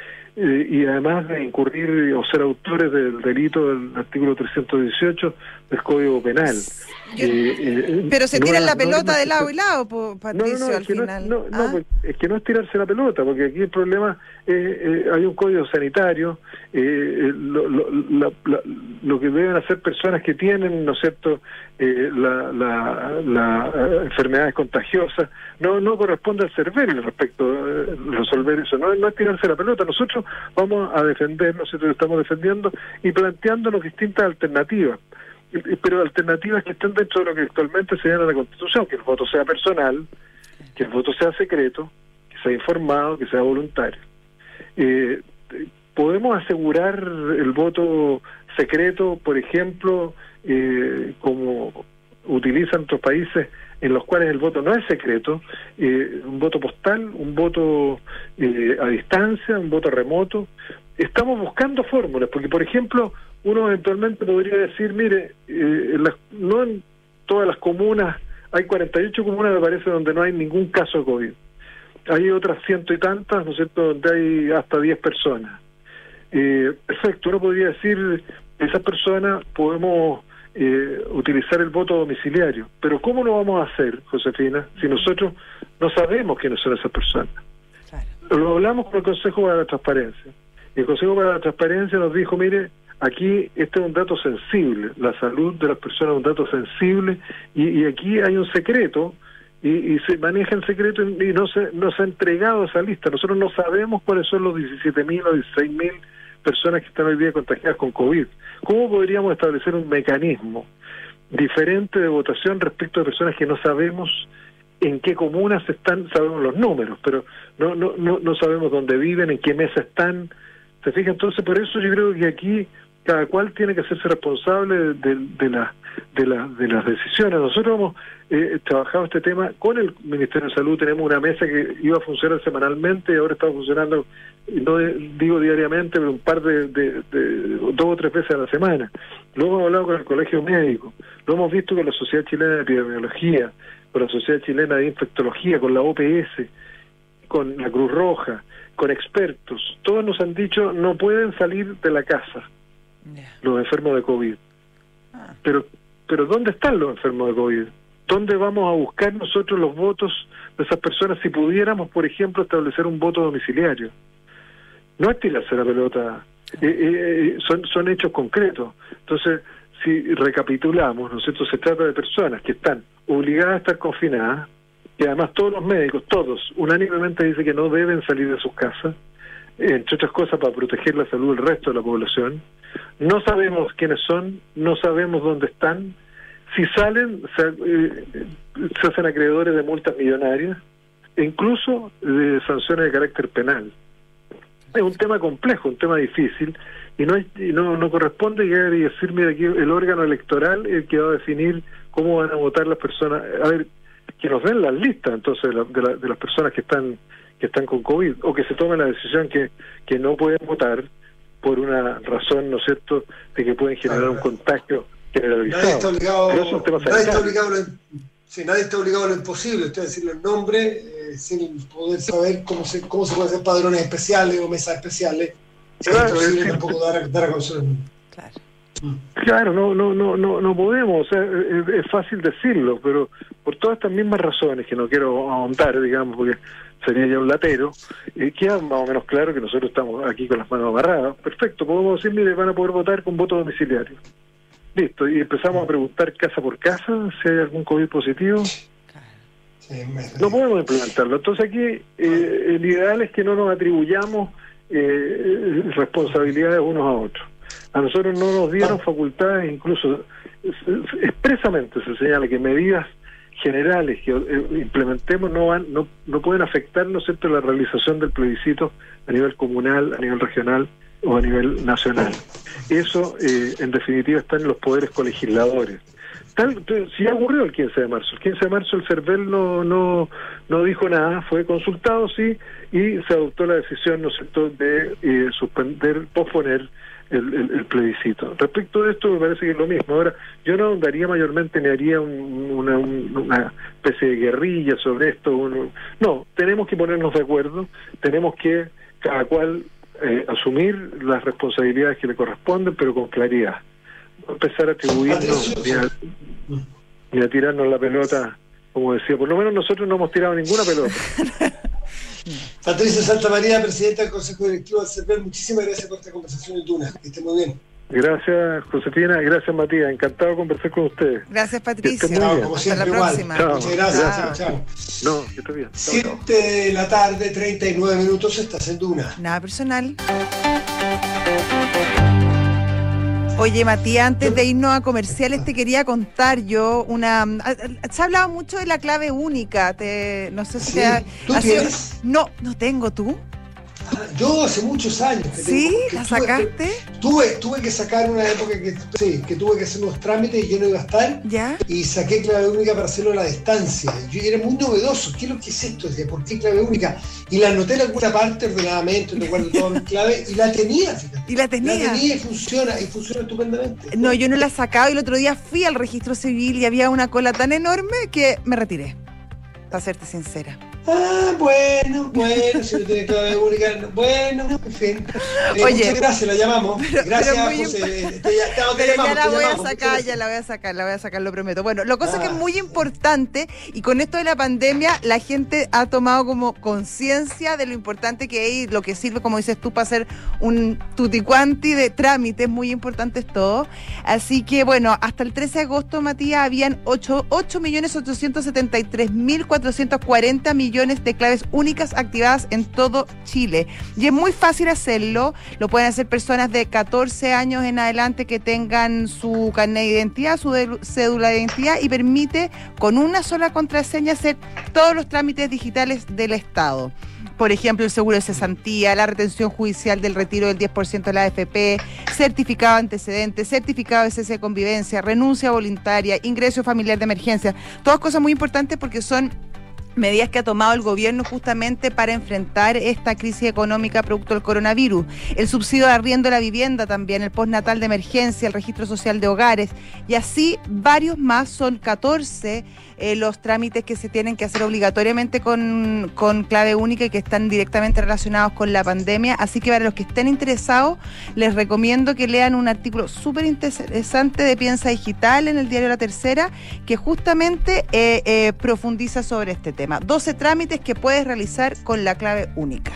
Speaker 4: Eh, y además de incurrir o ser autores del delito del artículo trescientos dieciocho del Código Penal.
Speaker 3: Yo,
Speaker 4: eh, eh,
Speaker 3: pero se
Speaker 4: no
Speaker 3: tiran
Speaker 4: la,
Speaker 3: la pelota
Speaker 4: no,
Speaker 3: de lado y lado, po, Patricio,
Speaker 4: no, no,
Speaker 3: al
Speaker 4: es que
Speaker 3: final.
Speaker 4: No, no,
Speaker 3: ¿Ah?
Speaker 4: no pues, es que no es tirarse la pelota, porque aquí el problema es, eh, hay un código sanitario, eh, lo, lo, la, la, lo que deben hacer personas que tienen, ¿no es cierto?, eh, la, la, la uh, enfermedades contagiosas, no no corresponde al CERVEL respecto a eh, resolver eso, no, no es tirarse la pelota. Nosotros vamos a defender, nosotros estamos defendiendo y planteándonos distintas alternativas, pero alternativas que estén dentro de lo que actualmente se llama la Constitución, que el voto sea personal, que el voto sea secreto, que sea informado, que sea voluntario. Eh, podemos asegurar el voto secreto, por ejemplo, eh, como utilizan otros países en los cuales el voto no es secreto, eh, un voto postal, un voto eh, a distancia, un voto remoto. Estamos buscando fórmulas, porque por ejemplo uno eventualmente podría decir, mire, eh, en las, no en todas las comunas, hay cuarenta y ocho comunas me parece donde no hay ningún caso de COVID, hay otras ciento y tantas, ¿no es cierto?, donde hay hasta diez personas. Eh, perfecto, uno podría decir, esas personas podemos eh, utilizar el voto domiciliario, pero ¿cómo lo vamos a hacer, Josefina, si nosotros no sabemos quiénes son esas personas? Claro. Lo hablamos con el Consejo para la Transparencia, y el Consejo para la Transparencia nos dijo, mire, aquí este es un dato sensible, la salud de las personas es un dato sensible, y, y aquí hay un secreto, y, y se maneja en secreto, y no se, no se ha entregado esa lista. Nosotros no sabemos cuáles son los diecisiete mil o dieciséis mil personas que están hoy día contagiadas con COVID. ¿Cómo podríamos establecer un mecanismo diferente de votación respecto de personas que no sabemos en qué comunas están? Sabemos los números, pero no no no, no sabemos dónde viven, en qué mesa están. ¿Se fija? Entonces, por eso yo creo que aquí cada cual tiene que hacerse responsable de, de, de, la, de, la, de las decisiones. Nosotros hemos eh, trabajado este tema con el Ministerio de Salud, tenemos una mesa que iba a funcionar semanalmente y ahora está funcionando, no digo diariamente, pero un par de, de, de dos o tres veces a la semana. Lo hemos hablado con el Colegio Médico, lo hemos visto con la Sociedad Chilena de Epidemiología, con la Sociedad Chilena de Infectología, con la O P S, con la Cruz Roja, con expertos. Todos nos han dicho no pueden salir de la casa los enfermos de COVID. Ah. Pero, pero ¿dónde están los enfermos de COVID? ¿Dónde vamos a buscar nosotros los votos de esas personas si pudiéramos, por ejemplo, establecer un voto domiciliario? No es tirarse la pelota, eh, eh, son, son hechos concretos. Entonces, si recapitulamos, ¿no es cierto?, se trata de personas que están obligada a estar confinada, y además todos los médicos, todos, unánimemente dicen que no deben salir de sus casas, entre otras cosas para proteger la salud del resto de la población. No sabemos quiénes son, no sabemos dónde están. Si salen, se, eh, se hacen acreedores de multas millonarias e incluso de sanciones de carácter penal. Es un tema complejo, un tema difícil, y no, es, y no, no corresponde llegar y decirme de aquí el órgano electoral el que va a definir cómo van a votar las personas. A ver, que nos den las listas entonces de, la, de, la, de las personas que están que están con COVID, o que se tome la decisión que, que no pueden votar por una razón, ¿no es cierto?, de que pueden generar ah, un contagio generalizado.
Speaker 2: Nadie está obligado,
Speaker 4: Pero eso es un tema
Speaker 2: nadie está obligado a lo, sí, nadie está obligado a lo imposible, usted decir los nombres, eh, sin poder saber cómo se cómo se pueden hacer padrones especiales o mesas especiales.
Speaker 4: Claro,
Speaker 2: es imposible
Speaker 4: es
Speaker 2: tampoco dar, dar a conocer.
Speaker 3: Claro.
Speaker 4: Claro, no, no, no, no, no podemos, o sea, es, es fácil decirlo, pero por todas estas mismas razones que no quiero ahondar, digamos, porque sería ya un latero, eh, queda más o menos claro que nosotros estamos aquí con las manos amarradas. Perfecto, podemos decir, mire, van a poder votar con voto domiciliario. Listo, y empezamos a preguntar casa por casa si hay algún COVID positivo. No podemos implementarlo. Entonces aquí eh, el ideal es que no nos atribuyamos eh, responsabilidades unos a otros. A nosotros no nos dieron facultades, incluso expresamente se señala que medidas generales que eh, implementemos no van, no, no pueden afectar, ¿no es cierto?, la realización del plebiscito a nivel comunal, a nivel regional o a nivel nacional. Eso, eh, en definitiva, está en los poderes colegisladores. Tal, si ya ocurrió el quince de marzo. El quince de marzo el CERVEL no, no, no dijo nada, fue consultado, sí, y se adoptó la decisión, ¿no es cierto?, de eh, suspender, posponer El, el, el plebiscito. Respecto de esto me parece que es lo mismo. Ahora, yo no ahondaría mayormente ni haría un, una, un, una especie de guerrilla sobre esto. Uno, no, tenemos que ponernos de acuerdo, tenemos que cada cual eh, asumir las responsabilidades que le corresponden, pero con claridad. No empezar a atribuirnos ni a, ni a tirarnos la pelota, como decía. Por lo menos nosotros no hemos tirado ninguna pelota.
Speaker 2: Patricia Santamaría, presidenta del Consejo Directivo del CERVEL, muchísimas gracias por esta conversación en Duna. Que esté muy bien.
Speaker 4: Gracias, Josefina, gracias, Matías. Encantado de conversar con ustedes.
Speaker 3: Gracias, Patricia.
Speaker 2: Chao, como siempre,
Speaker 3: hasta la
Speaker 2: igual.
Speaker 3: próxima.
Speaker 2: Chao. Muchas gracias.
Speaker 3: Chao.
Speaker 2: Chao.
Speaker 4: No, que esté bien.
Speaker 2: Siete de la tarde, treinta y nueve minutos, estás en Duna.
Speaker 3: Nada personal. Oye, Matías, antes de irnos a comerciales te quería contar yo una... Se ha hablado mucho de la clave única, te, no sé si
Speaker 2: ¿Sí?
Speaker 3: te ha...
Speaker 2: ¿Tú
Speaker 3: ha sido,
Speaker 2: tienes?
Speaker 3: No, no tengo, ¿tú?
Speaker 2: Yo hace muchos años. Que
Speaker 3: ¿Sí?
Speaker 2: tengo, que
Speaker 3: ¿La
Speaker 2: tuve,
Speaker 3: sacaste?
Speaker 2: Tuve, tuve que sacar una época que, sí, que tuve que hacer unos trámites y yo no iba a estar.
Speaker 3: ¿Ya?
Speaker 2: Y saqué clave única para hacerlo a la distancia. Yo era muy novedoso. ¿Qué es lo que es esto? ¿Por qué clave única? Y la anoté en alguna parte ordenadamente, recuerdo todas mis claves, y la tenía, fíjate.
Speaker 3: ¿Y la tenía?
Speaker 2: La tenía y funciona, y funciona estupendamente.
Speaker 3: No, yo no la he sacado y el otro día fui al registro civil y había una cola tan enorme que me retiré, para serte sincera.
Speaker 2: Ah, bueno, bueno, si no tiene clave única, bueno, en fin. Eh,
Speaker 3: Oye,
Speaker 2: muchas gracias, la llamamos.
Speaker 3: Pero,
Speaker 2: gracias,
Speaker 3: pero
Speaker 2: José.
Speaker 3: Imp-
Speaker 2: Te, te, te,
Speaker 3: pero
Speaker 2: llamamos,
Speaker 3: ya la
Speaker 2: te
Speaker 3: voy
Speaker 2: llamamos,
Speaker 3: a sacar, ya la voy a sacar, la voy a sacar, lo prometo. Bueno, la cosa ah. es que es muy importante y con esto de la pandemia la gente ha tomado como conciencia de lo importante que es y lo que sirve, como dices tú, para hacer un tutti quanti de trámites muy importantes todo. Así que bueno, hasta el trece de agosto, Matías, habían ocho millones ochocientos setenta y tres mil cuatrocientos cuarenta millones de claves únicas activadas en todo Chile. Y es muy fácil hacerlo, lo pueden hacer personas de catorce años en adelante que tengan su carnet de identidad, su de, cédula de identidad y permite con una sola contraseña hacer todos los trámites digitales del Estado. Por ejemplo, el seguro de cesantía, la retención judicial del retiro del diez por ciento de la A F P, certificado de antecedentes, certificado de cese de convivencia, renuncia voluntaria, ingreso familiar de emergencia. Todas cosas muy importantes porque son medidas que ha tomado el gobierno justamente para enfrentar esta crisis económica producto del coronavirus. El subsidio de arriendo de la vivienda también, el postnatal de emergencia, el registro social de hogares y así varios más, son catorce eh, los trámites que se tienen que hacer obligatoriamente con, con clave única y que están directamente relacionados con la pandemia. Así que para los que estén interesados, les recomiendo que lean un artículo súper interesante de Piensa Digital en el diario La Tercera, que justamente eh, eh, profundiza sobre este tema. doce trámites que puedes realizar con la clave única.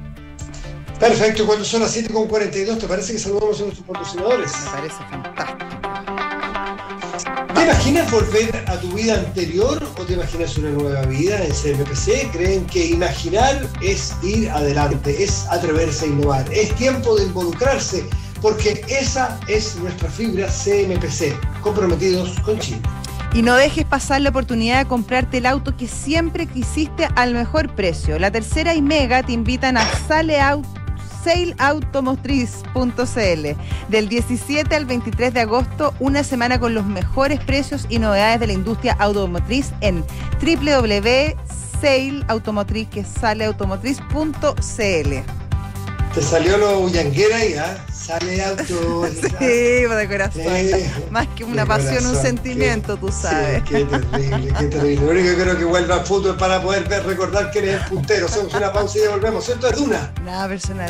Speaker 2: Perfecto, cuando son las siete con cuarenta y dos, ¿te parece que saludamos a nuestros patrocinadores?
Speaker 3: Me parece fantástico.
Speaker 2: Bien, imaginas volver a tu vida anterior o te imaginas una nueva vida? En C M P C creen que imaginar es ir adelante, es atreverse a innovar. Es tiempo de involucrarse, porque esa es nuestra fibra C M P C, comprometidos con Chile.
Speaker 3: Y no dejes pasar la oportunidad de comprarte el auto que siempre quisiste al mejor precio. La Tercera y Mega te invitan a Sale Auto. sale automotriz punto c l. Del diecisiete al veintitrés de agosto, una semana con los mejores precios y novedades de la industria automotriz en doble u doble u doble u punto sale automotriz, que es sale automotriz punto c l.
Speaker 2: Te salió lo bullanguera y ¿ah? Sale auto.
Speaker 3: Sí, de corazón.
Speaker 2: Eh,
Speaker 3: Más que una pasión, corazón, un sentimiento, qué, tú sabes.
Speaker 2: Sí, qué terrible, qué terrible. Lo único que creo que vuelva al fútbol para poder ver, recordar que eres el puntero. Hacemos una pausa y ya volvemos. Esto es Duna.
Speaker 3: Nada personal.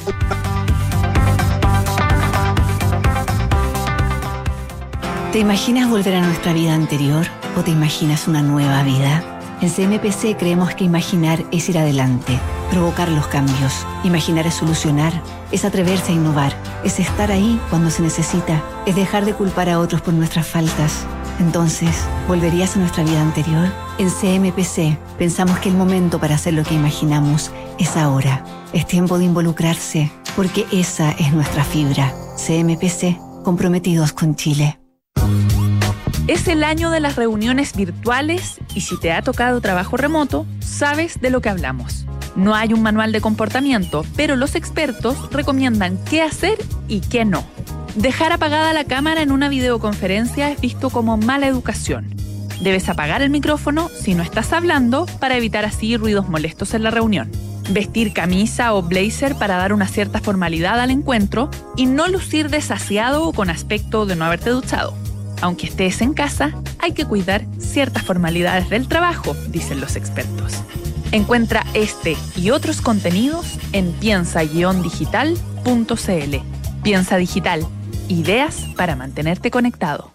Speaker 5: ¿Te imaginas volver a nuestra vida anterior o te imaginas una nueva vida? En C M P C creemos que imaginar es ir adelante, provocar los cambios. Imaginar es solucionar, es atreverse a innovar, es estar ahí cuando se necesita, es dejar de culpar a otros por nuestras faltas. Entonces, ¿volverías a nuestra vida anterior? En C M P C pensamos que el momento para hacer lo que imaginamos es ahora. Es tiempo de involucrarse, porque esa es nuestra fibra. C M P C, comprometidos con Chile.
Speaker 6: Es el año de las reuniones virtuales y si te ha tocado trabajo remoto, sabes de lo que hablamos. No hay un manual de comportamiento, pero los expertos recomiendan qué hacer y qué no. Dejar apagada la cámara en una videoconferencia es visto como mala educación. Debes apagar el micrófono si no estás hablando para evitar así ruidos molestos en la reunión. Vestir camisa o blazer para dar una cierta formalidad al encuentro y no lucir desasiado o con aspecto de no haberte duchado. Aunque estés en casa, hay que cuidar ciertas formalidades del trabajo, dicen los expertos. Encuentra este y otros contenidos en piensa guion digital punto c l. Piensa Digital, ideas para mantenerte conectado.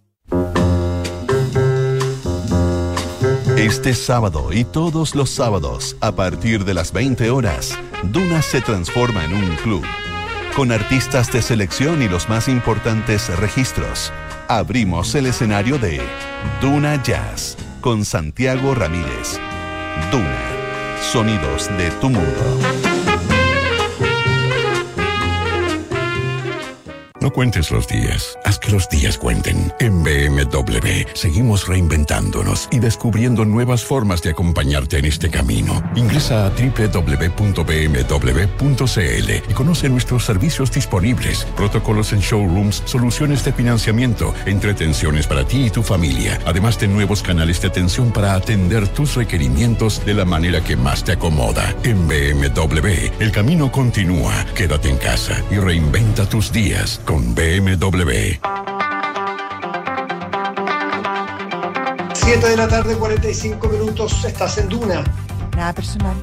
Speaker 7: Este sábado y todos los sábados, a partir de las veinte horas, Duna se transforma en un club. Con artistas de selección y los más importantes registros, abrimos el escenario de Duna Jazz con Santiago Ramírez. Duna, sonidos de tu mundo.
Speaker 8: No cuentes los días, haz que los días cuenten. En B M W seguimos reinventándonos y descubriendo nuevas formas de acompañarte en este camino. Ingresa a doble u doble u doble u punto b m w punto c l y conoce nuestros servicios disponibles, protocolos en showrooms, soluciones de financiamiento, entretenciones para ti y tu familia, además de nuevos canales de atención para atender tus requerimientos de la manera que más te acomoda. En B M W, el camino continúa. Quédate en casa y reinventa tus días con B M W.
Speaker 2: siete de la tarde, cuarenta y cinco minutos, estás en Duna.
Speaker 3: Nada personal.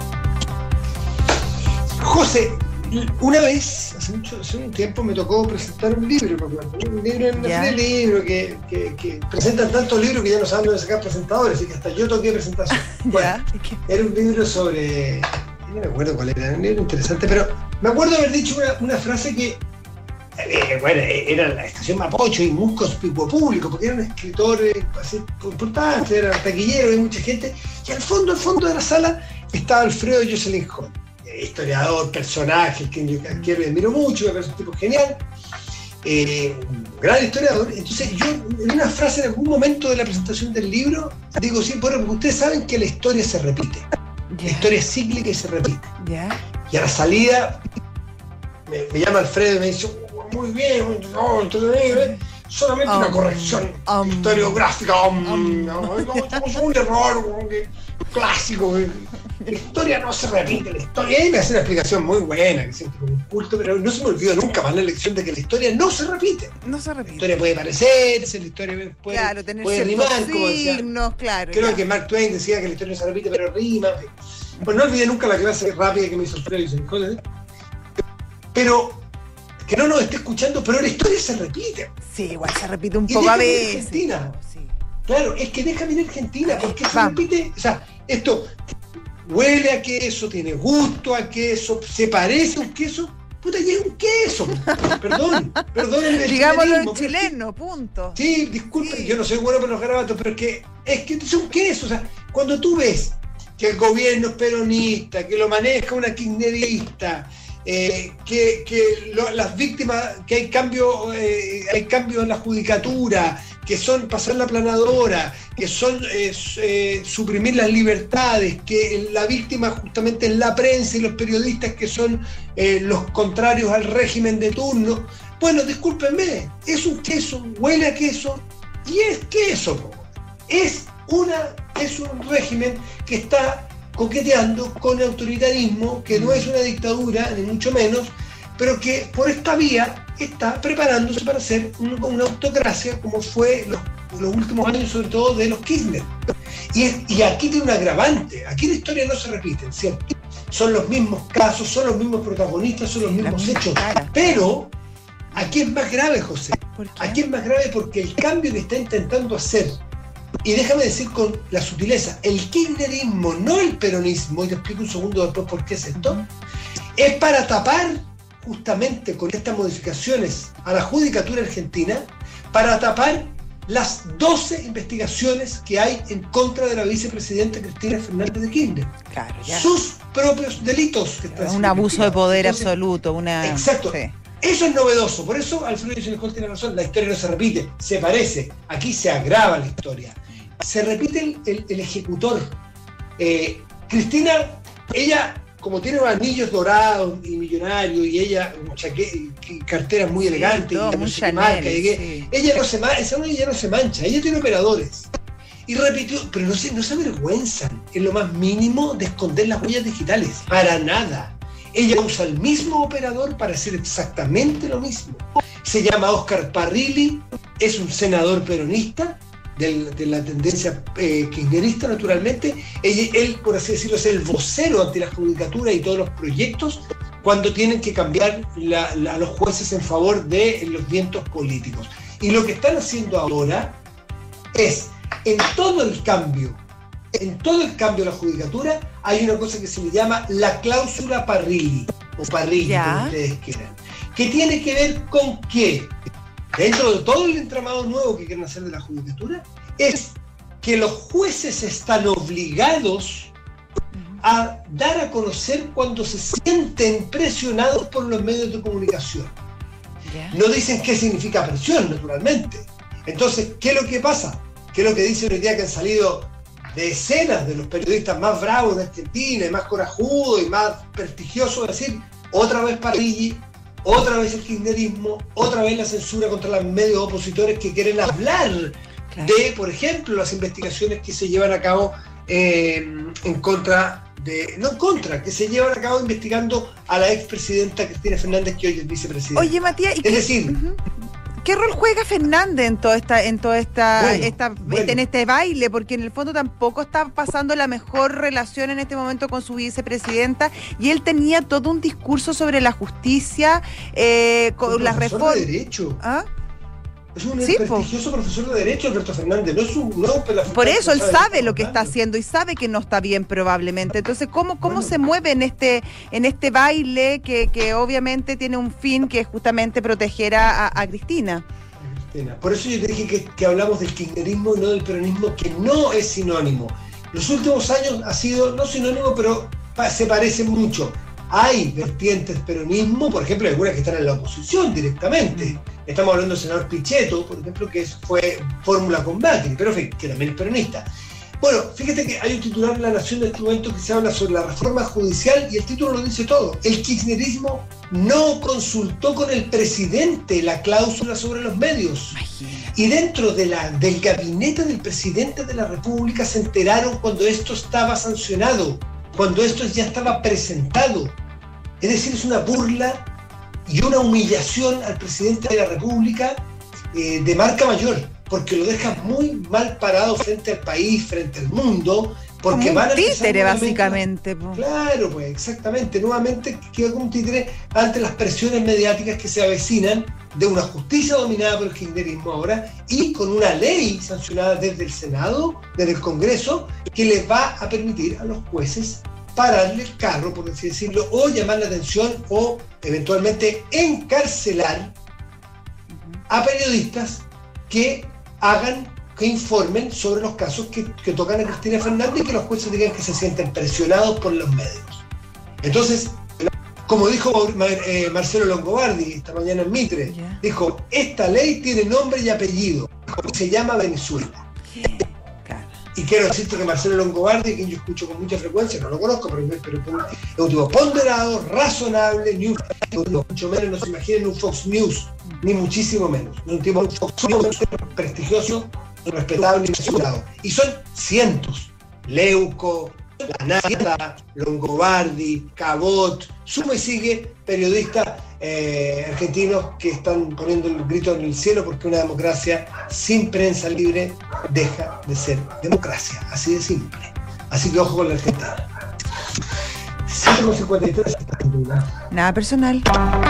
Speaker 2: José, una vez, hace mucho, hace un tiempo me tocó presentar un libro, me acuerdo, un libro en el libro que, que, que presentan tantos libros que ya no saben dónde sacar presentadores, así que hasta yo toqué presentación. Bueno, era un libro sobre, no me acuerdo cuál era, era un libro interesante, pero me acuerdo haber dicho una, una frase que Eh, bueno, era la estación Mapocho y muy conspicuo público, porque era un escritor eh, así, importante, era taquillero, y mucha gente, y al fondo, al fondo de la sala estaba Alfredo Jocelyn Hall, historiador, personaje, que yo quiero y admiro mucho, me parece un tipo genial, eh, un gran historiador. Entonces yo, en una frase en algún momento de la presentación del libro, digo, sí, bueno, porque ustedes saben que la historia se repite, yeah. La historia es cíclica y se repite, yeah. Y a la salida me, me llama Alfredo y me dice, muy bien, no, ¿eh? solamente um, una corrección um, historiográfica, um, um, no, un error clásico, la historia no se repite, la historia, y me hace una explicación muy buena, que siento como un culto, pero no se me olvidó nunca más la lección de que la historia no se repite.
Speaker 3: No se repite.
Speaker 2: La historia puede parecerse, la historia puede,
Speaker 3: claro, tener
Speaker 2: puede rimar, como decía,
Speaker 3: signos, claro,
Speaker 2: creo
Speaker 3: ya.
Speaker 2: Que Mark Twain decía que la historia no se repite, pero rima. Pues no olvidé nunca la clase rápida que me hizo Alfredo y se pero que no nos esté escuchando, pero la historia se repite.
Speaker 3: Sí, igual se repite un poco a veces.
Speaker 2: Argentina. Sí. Claro, es que déjame ir a Argentina, porque se repite, o sea, esto huele a queso, tiene gusto a queso, se parece a un queso, puta, y es un queso. Perdón, perdón. El
Speaker 3: Digámoslo en chileno, punto.
Speaker 2: Sí, disculpe,
Speaker 3: sí.
Speaker 2: Yo no soy bueno para los garabatos, pero es que es que es un queso. O sea, cuando tú ves que el gobierno es peronista, que lo maneja una kirchnerista, eh, que, que lo, las víctimas, que hay cambio, eh, hay cambio en la judicatura, que son pasar la planadora, que son eh, eh, suprimir las libertades, que la víctima justamente es la prensa y los periodistas que son eh, los contrarios al régimen de turno. Bueno, discúlpenme, es un queso, huele a queso y es queso, po. Es una, es un régimen que está coqueteando con el autoritarismo, que no es una dictadura, ni mucho menos, pero que por esta vía está preparándose para ser un, una autocracia, como fue los, los últimos años, sobre todo de los Kirchner. Y, es, y aquí tiene un agravante, aquí la historia no se repite, ¿cierto? Son los mismos casos, son los mismos protagonistas, son los mismos hechos, pero aquí es más grave, José. Aquí es más grave porque el cambio que está intentando hacer, y déjame decir con la sutileza, el kirchnerismo, no el peronismo, y te explico un segundo después por qué es esto, uh-huh. es para tapar justamente con estas modificaciones a la judicatura argentina, para tapar las doce investigaciones que hay en contra de la vicepresidenta Cristina Fernández de Kirchner.
Speaker 3: Claro, ya.
Speaker 2: Sus propios delitos. Que
Speaker 3: un abuso de poder Entonces, absoluto. Una...
Speaker 2: Exacto.
Speaker 3: Sí.
Speaker 2: Eso es novedoso. Por eso Alfredo Ysenecol tiene razón. La historia no se repite, se parece. Aquí se agrava la historia. Se repite el, el, el ejecutor. Eh, Cristina, ella... como tiene anillos dorados y millonarios y ella chaque, carteras muy elegantes, sí, todo, y muy Chanel, marca, y que, sí. ella no se mancha, esa ella no se mancha, ella tiene operadores. Y repitió, pero no se, no se avergüenzan en lo más mínimo de esconder las huellas digitales, para nada. Ella usa el mismo operador para hacer exactamente lo mismo. Se llama Oscar Parrilli, es un senador peronista, De, de la tendencia eh, kirchnerista, naturalmente. Él, él, por así decirlo, es el vocero ante la judicatura y todos los proyectos cuando tienen que cambiar la, la, a los jueces en favor de los vientos políticos. Y lo que están haciendo ahora es, en todo el cambio, en todo el cambio de la judicatura, hay una cosa que se le llama la cláusula Parrilli, o Parrilli, como ustedes quieran, que tiene que ver con qué. Dentro de todo el entramado nuevo que quieren hacer de la judicatura, es que los jueces están obligados a dar a conocer cuando se sienten presionados por los medios de comunicación. Yeah. No dicen qué significa presión, naturalmente. Entonces, ¿qué es lo que pasa? ¿Qué es lo que dicen hoy día que han salido decenas de los periodistas más bravos de Argentina, y más corajudos y más prestigiosos, decir, otra vez Parrilli, otra vez el kirchnerismo, otra vez la censura contra los medios opositores que quieren hablar claro. de, por ejemplo, las investigaciones que se llevan a cabo eh, en contra de, no en contra, que se llevan a cabo investigando a la expresidenta Cristina Fernández, que hoy es vicepresidenta.
Speaker 3: Oye, Matías, ¿y
Speaker 2: es
Speaker 3: qué,
Speaker 2: decir,
Speaker 3: uh-huh. ¿qué rol juega Fernández en toda esta, en toda esta, bueno, esta bueno. en este baile? Porque en el fondo tampoco está pasando la mejor relación en este momento con su vicepresidenta, y él tenía todo un discurso sobre la justicia, eh, con las reformas.
Speaker 2: de derecho.
Speaker 3: ¿Ah?
Speaker 2: Es un
Speaker 3: sí,
Speaker 2: prestigioso po. profesor de derecho, Alberto Fernández. No es un, no,
Speaker 3: Por eso él sabe lo que está haciendo y sabe que no está bien probablemente. Entonces, ¿cómo, cómo bueno. se mueve en este, en este baile que, que obviamente tiene un fin que es justamente proteger a, a, a Cristina?
Speaker 2: Por eso yo te dije que, que hablamos del kirchnerismo y no del peronismo, que no es sinónimo. Los últimos años ha sido, no sinónimo, pero pa, se parecen mucho. Hay vertientes peronismo, por ejemplo, algunas que están en la oposición directamente. Estamos hablando del senador Pichetto, por ejemplo, que fue fórmula con Macri, pero que también es peronista. Bueno, fíjate que hay un titular en La Nación de este momento que se habla sobre la reforma judicial y el título lo dice todo. El kirchnerismo no consultó con el presidente la cláusula sobre los medios. Y dentro de la, del gabinete del presidente de la República se enteraron cuando esto estaba sancionado, cuando esto ya estaba presentado. Es decir, es una burla y una humillación al presidente de la República eh, de marca mayor, porque lo deja muy mal parado frente al país, frente al mundo, porque
Speaker 3: como
Speaker 2: van a
Speaker 3: un títere, básicamente. Po.
Speaker 2: Claro, pues exactamente, nuevamente queda como un títere ante las presiones mediáticas que se avecinan de una justicia dominada por el kirchnerismo ahora y con una ley sancionada desde el Senado, desde el Congreso, que les va a permitir a los jueces pararle el carro, por así decirlo, o llamar la atención o eventualmente encarcelar a periodistas que hagan, que informen sobre los casos que, que tocan a Cristina Fernández y que los jueces digan que se sienten presionados por los medios. Entonces, como dijo eh, Marcelo Longobardi esta mañana en Mitre, yeah. dijo, esta ley tiene nombre y apellido, se llama Venezuela. Y quiero decirte que Marcelo Longobardi, que yo escucho con mucha frecuencia, no lo conozco, pero, pero, pero es un tipo ponderado, razonable, ni un, mucho menos, no se imaginen un Fox News, ni muchísimo menos. Es un tipo un Fox News prestigioso, respetable y mesurado. Y son cientos. Leuco, Lanata, Longobardi, Cabot, suma y sigue periodistas eh, argentinos que están poniendo el grito en el cielo porque una democracia sin prensa libre deja de ser democracia, así de simple. Así que ojo con la Argentina. siete con cincuenta y tres.
Speaker 3: Nada personal.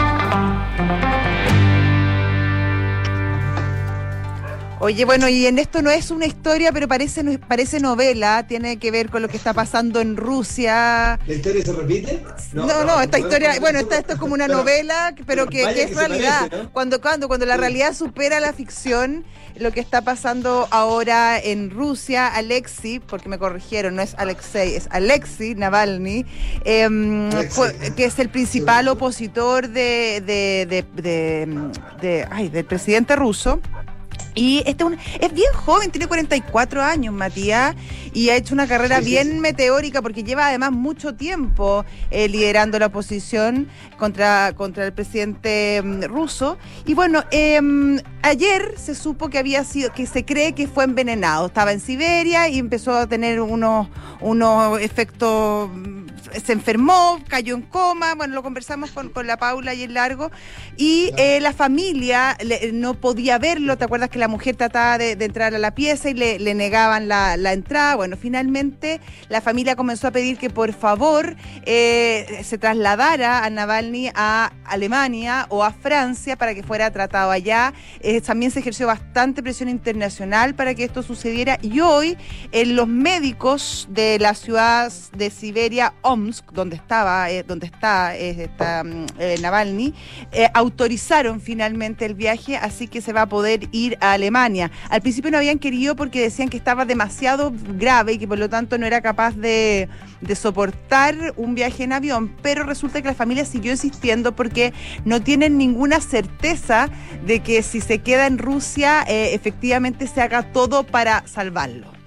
Speaker 3: Oye, bueno, y en esto no es una historia, pero parece parece novela, tiene que ver con lo que está pasando en Rusia.
Speaker 2: ¿La historia se repite?
Speaker 3: No, no, no, no esta historia, bueno, esta, esto es como una pero, novela, pero que, que es que realidad. Parece, ¿no? Cuando, cuando, cuando la realidad supera la ficción, lo que está pasando ahora en Rusia, Alexei, porque me corrigieron, no es Alexei, es Alexei Navalny, eh, Alexei, fue, que es el principal opositor de, de, de, de, de, de ay, del presidente ruso. Y este un, es bien joven, tiene cuarenta y cuatro años, Matías, y ha hecho una carrera sí, sí, bien sí. meteórica porque lleva además mucho tiempo eh, liderando la oposición contra, contra el presidente um, ruso. Y bueno, eh, ayer se supo que había sido, que se cree que fue envenenado. Estaba en Siberia y empezó a tener unos, unos efectos, se enfermó, cayó en coma, bueno, lo conversamos con, con la Paula y el Largo, y eh, la familia le, no podía verlo. ¿Te acuerdas que la mujer trataba de, de entrar a la pieza y le, le negaban la, la entrada? Bueno, finalmente la familia comenzó a pedir que por favor eh, se trasladara a Navalny a Alemania o a Francia para que fuera tratado allá. Eh, también se ejerció bastante presión internacional para que esto sucediera, y hoy eh, los médicos de la ciudad de Siberia, Omsk, donde estaba, eh, donde está, eh, está eh, Navalny, eh, autorizaron finalmente el viaje, así que se va a poder ir a Alemania. Al principio no habían querido porque decían que estaba demasiado grave y que por lo tanto no era capaz de, de soportar un viaje en avión, pero resulta que la familia siguió insistiendo porque no tienen ninguna certeza de que si se queda en Rusia eh, efectivamente se haga todo para salvarlo.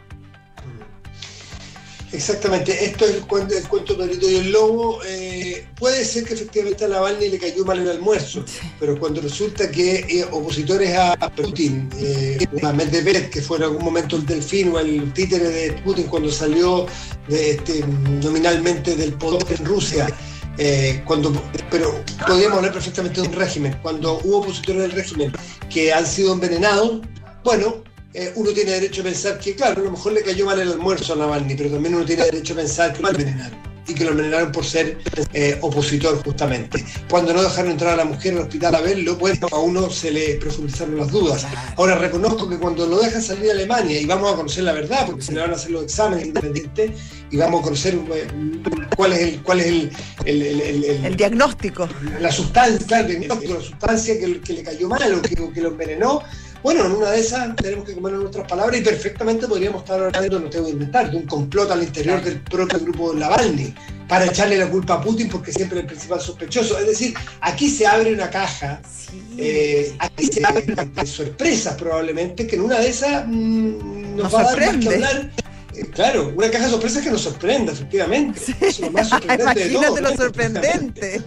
Speaker 2: Exactamente, esto es el cuento, el cuento Pedrito y el Lobo. Eh, puede ser que efectivamente a Navalny le cayó mal el almuerzo, pero cuando resulta que eh, opositores a Putin, eh, a Medvedev, que fue en algún momento el delfín o el títere de Putin cuando salió de, este, nominalmente del poder en Rusia, eh, cuando, pero podríamos hablar perfectamente de un régimen, cuando hubo opositores del régimen que han sido envenenados, bueno, Eh, uno tiene derecho a pensar que, claro, a lo mejor le cayó mal el almuerzo a Navalny, pero también uno tiene derecho a pensar que lo envenenaron, y que lo envenenaron por ser eh, opositor, justamente. Cuando no dejaron entrar a la mujer al hospital a verlo, pues a uno se le profundizaron las dudas. Ahora reconozco que cuando lo dejan salir a Alemania, y vamos a conocer la verdad, porque se le van a hacer los exámenes independientes, y vamos a conocer eh, cuál es el cuál es el el, el, el, el,
Speaker 3: el diagnóstico.
Speaker 2: La sustancia, claro, el diagnóstico, la sustancia que, que le cayó mal o que, que lo envenenó. Bueno, en una de esas tenemos que comer nuestras palabras y perfectamente podríamos estar hablando, no tengo que inventar, de un complot al interior del propio grupo de Navalny para echarle la culpa a Putin porque siempre es el principal sospechoso. Es decir, aquí se abre una caja, sí. eh, aquí se abre de sorpresas probablemente, que en una de esas mmm, nos, nos va sorprende. a dar más que hablar. Eh, claro, una caja de sorpresas que nos sorprenda, efectivamente. Sí. Eso es lo más sorprendente de todo.
Speaker 3: Imagínate lo sorprendente.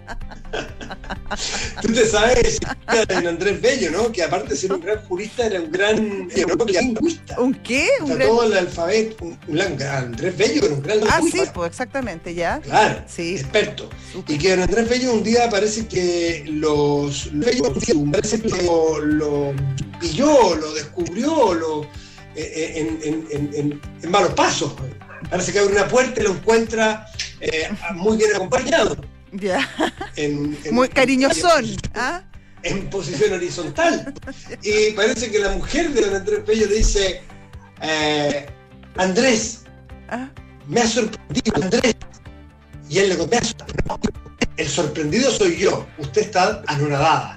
Speaker 2: Tú te sabes de Andrés Bello, ¿no? Que aparte de ser un gran jurista, era un gran lingüista.
Speaker 3: ¿Un qué?
Speaker 2: ¿Un gran... todo el alfabeto. Un, un gran, Andrés Bello era un gran lingüista.
Speaker 3: Ah, sí, pues exactamente, ya.
Speaker 2: Claro,
Speaker 3: sí.
Speaker 2: Experto. Super. Y que Andrés Bello un día parece que los... parece que lo, lo pilló, lo descubrió, lo... En, en, en, en, en malos pasos. Parece que abre una puerta y lo encuentra eh, muy bien acompañado.
Speaker 3: Ya.
Speaker 2: En, en,
Speaker 3: muy cariñosón.
Speaker 2: En,
Speaker 3: ¿ah?
Speaker 2: en posición horizontal. Y parece que la mujer de don Andrés Bello le dice: eh, Andrés, ¿ah? me ha sorprendido Andrés. Y él le contesta, no, el sorprendido soy yo, usted está anonadada.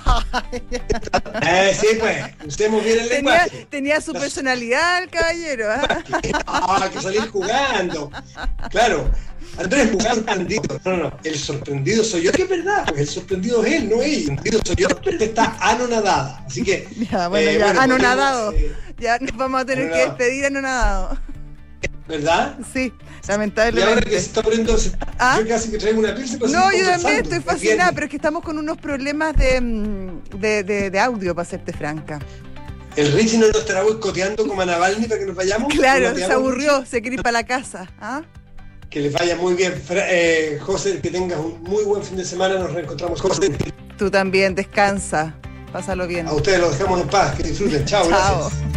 Speaker 2: eh, sí, pues, usemos bien el
Speaker 3: tenía,
Speaker 2: lenguaje.
Speaker 3: Tenía su personalidad el caballero. ¿eh?
Speaker 2: Ah, hay que salir jugando. Claro, Andrés jugando sorprendido. No, no, no, el sorprendido soy yo, que es verdad, porque el sorprendido es él, no ella. El sorprendido soy yo, pero está anonadada. Así que.
Speaker 3: Ya, bueno, eh, ya, bueno, anonadado. Podemos, eh, ya nos vamos a tener anonadado. que despedir anonadado.
Speaker 2: ¿Verdad?
Speaker 3: Sí, lamentablemente.
Speaker 2: Y ahora que se está poniendo,
Speaker 3: ¿Ah?
Speaker 2: yo casi que traigo una pizza.
Speaker 3: No, yo también estoy fascinada, pero es que estamos con unos problemas de, de, de, de audio, para serte franca.
Speaker 2: ¿El Richie no nos estará boicoteando como a Navalny para que nos vayamos?
Speaker 3: Claro, se aburrió, se quiere ir para la casa. ¿Ah?
Speaker 2: Que les vaya muy bien, eh, José, que tengas un muy buen fin de semana, nos reencontramos. José.
Speaker 3: Tú también, descansa, pásalo bien.
Speaker 2: A ustedes los dejamos en paz, que disfruten. Chao,
Speaker 3: Chao.
Speaker 2: Gracias.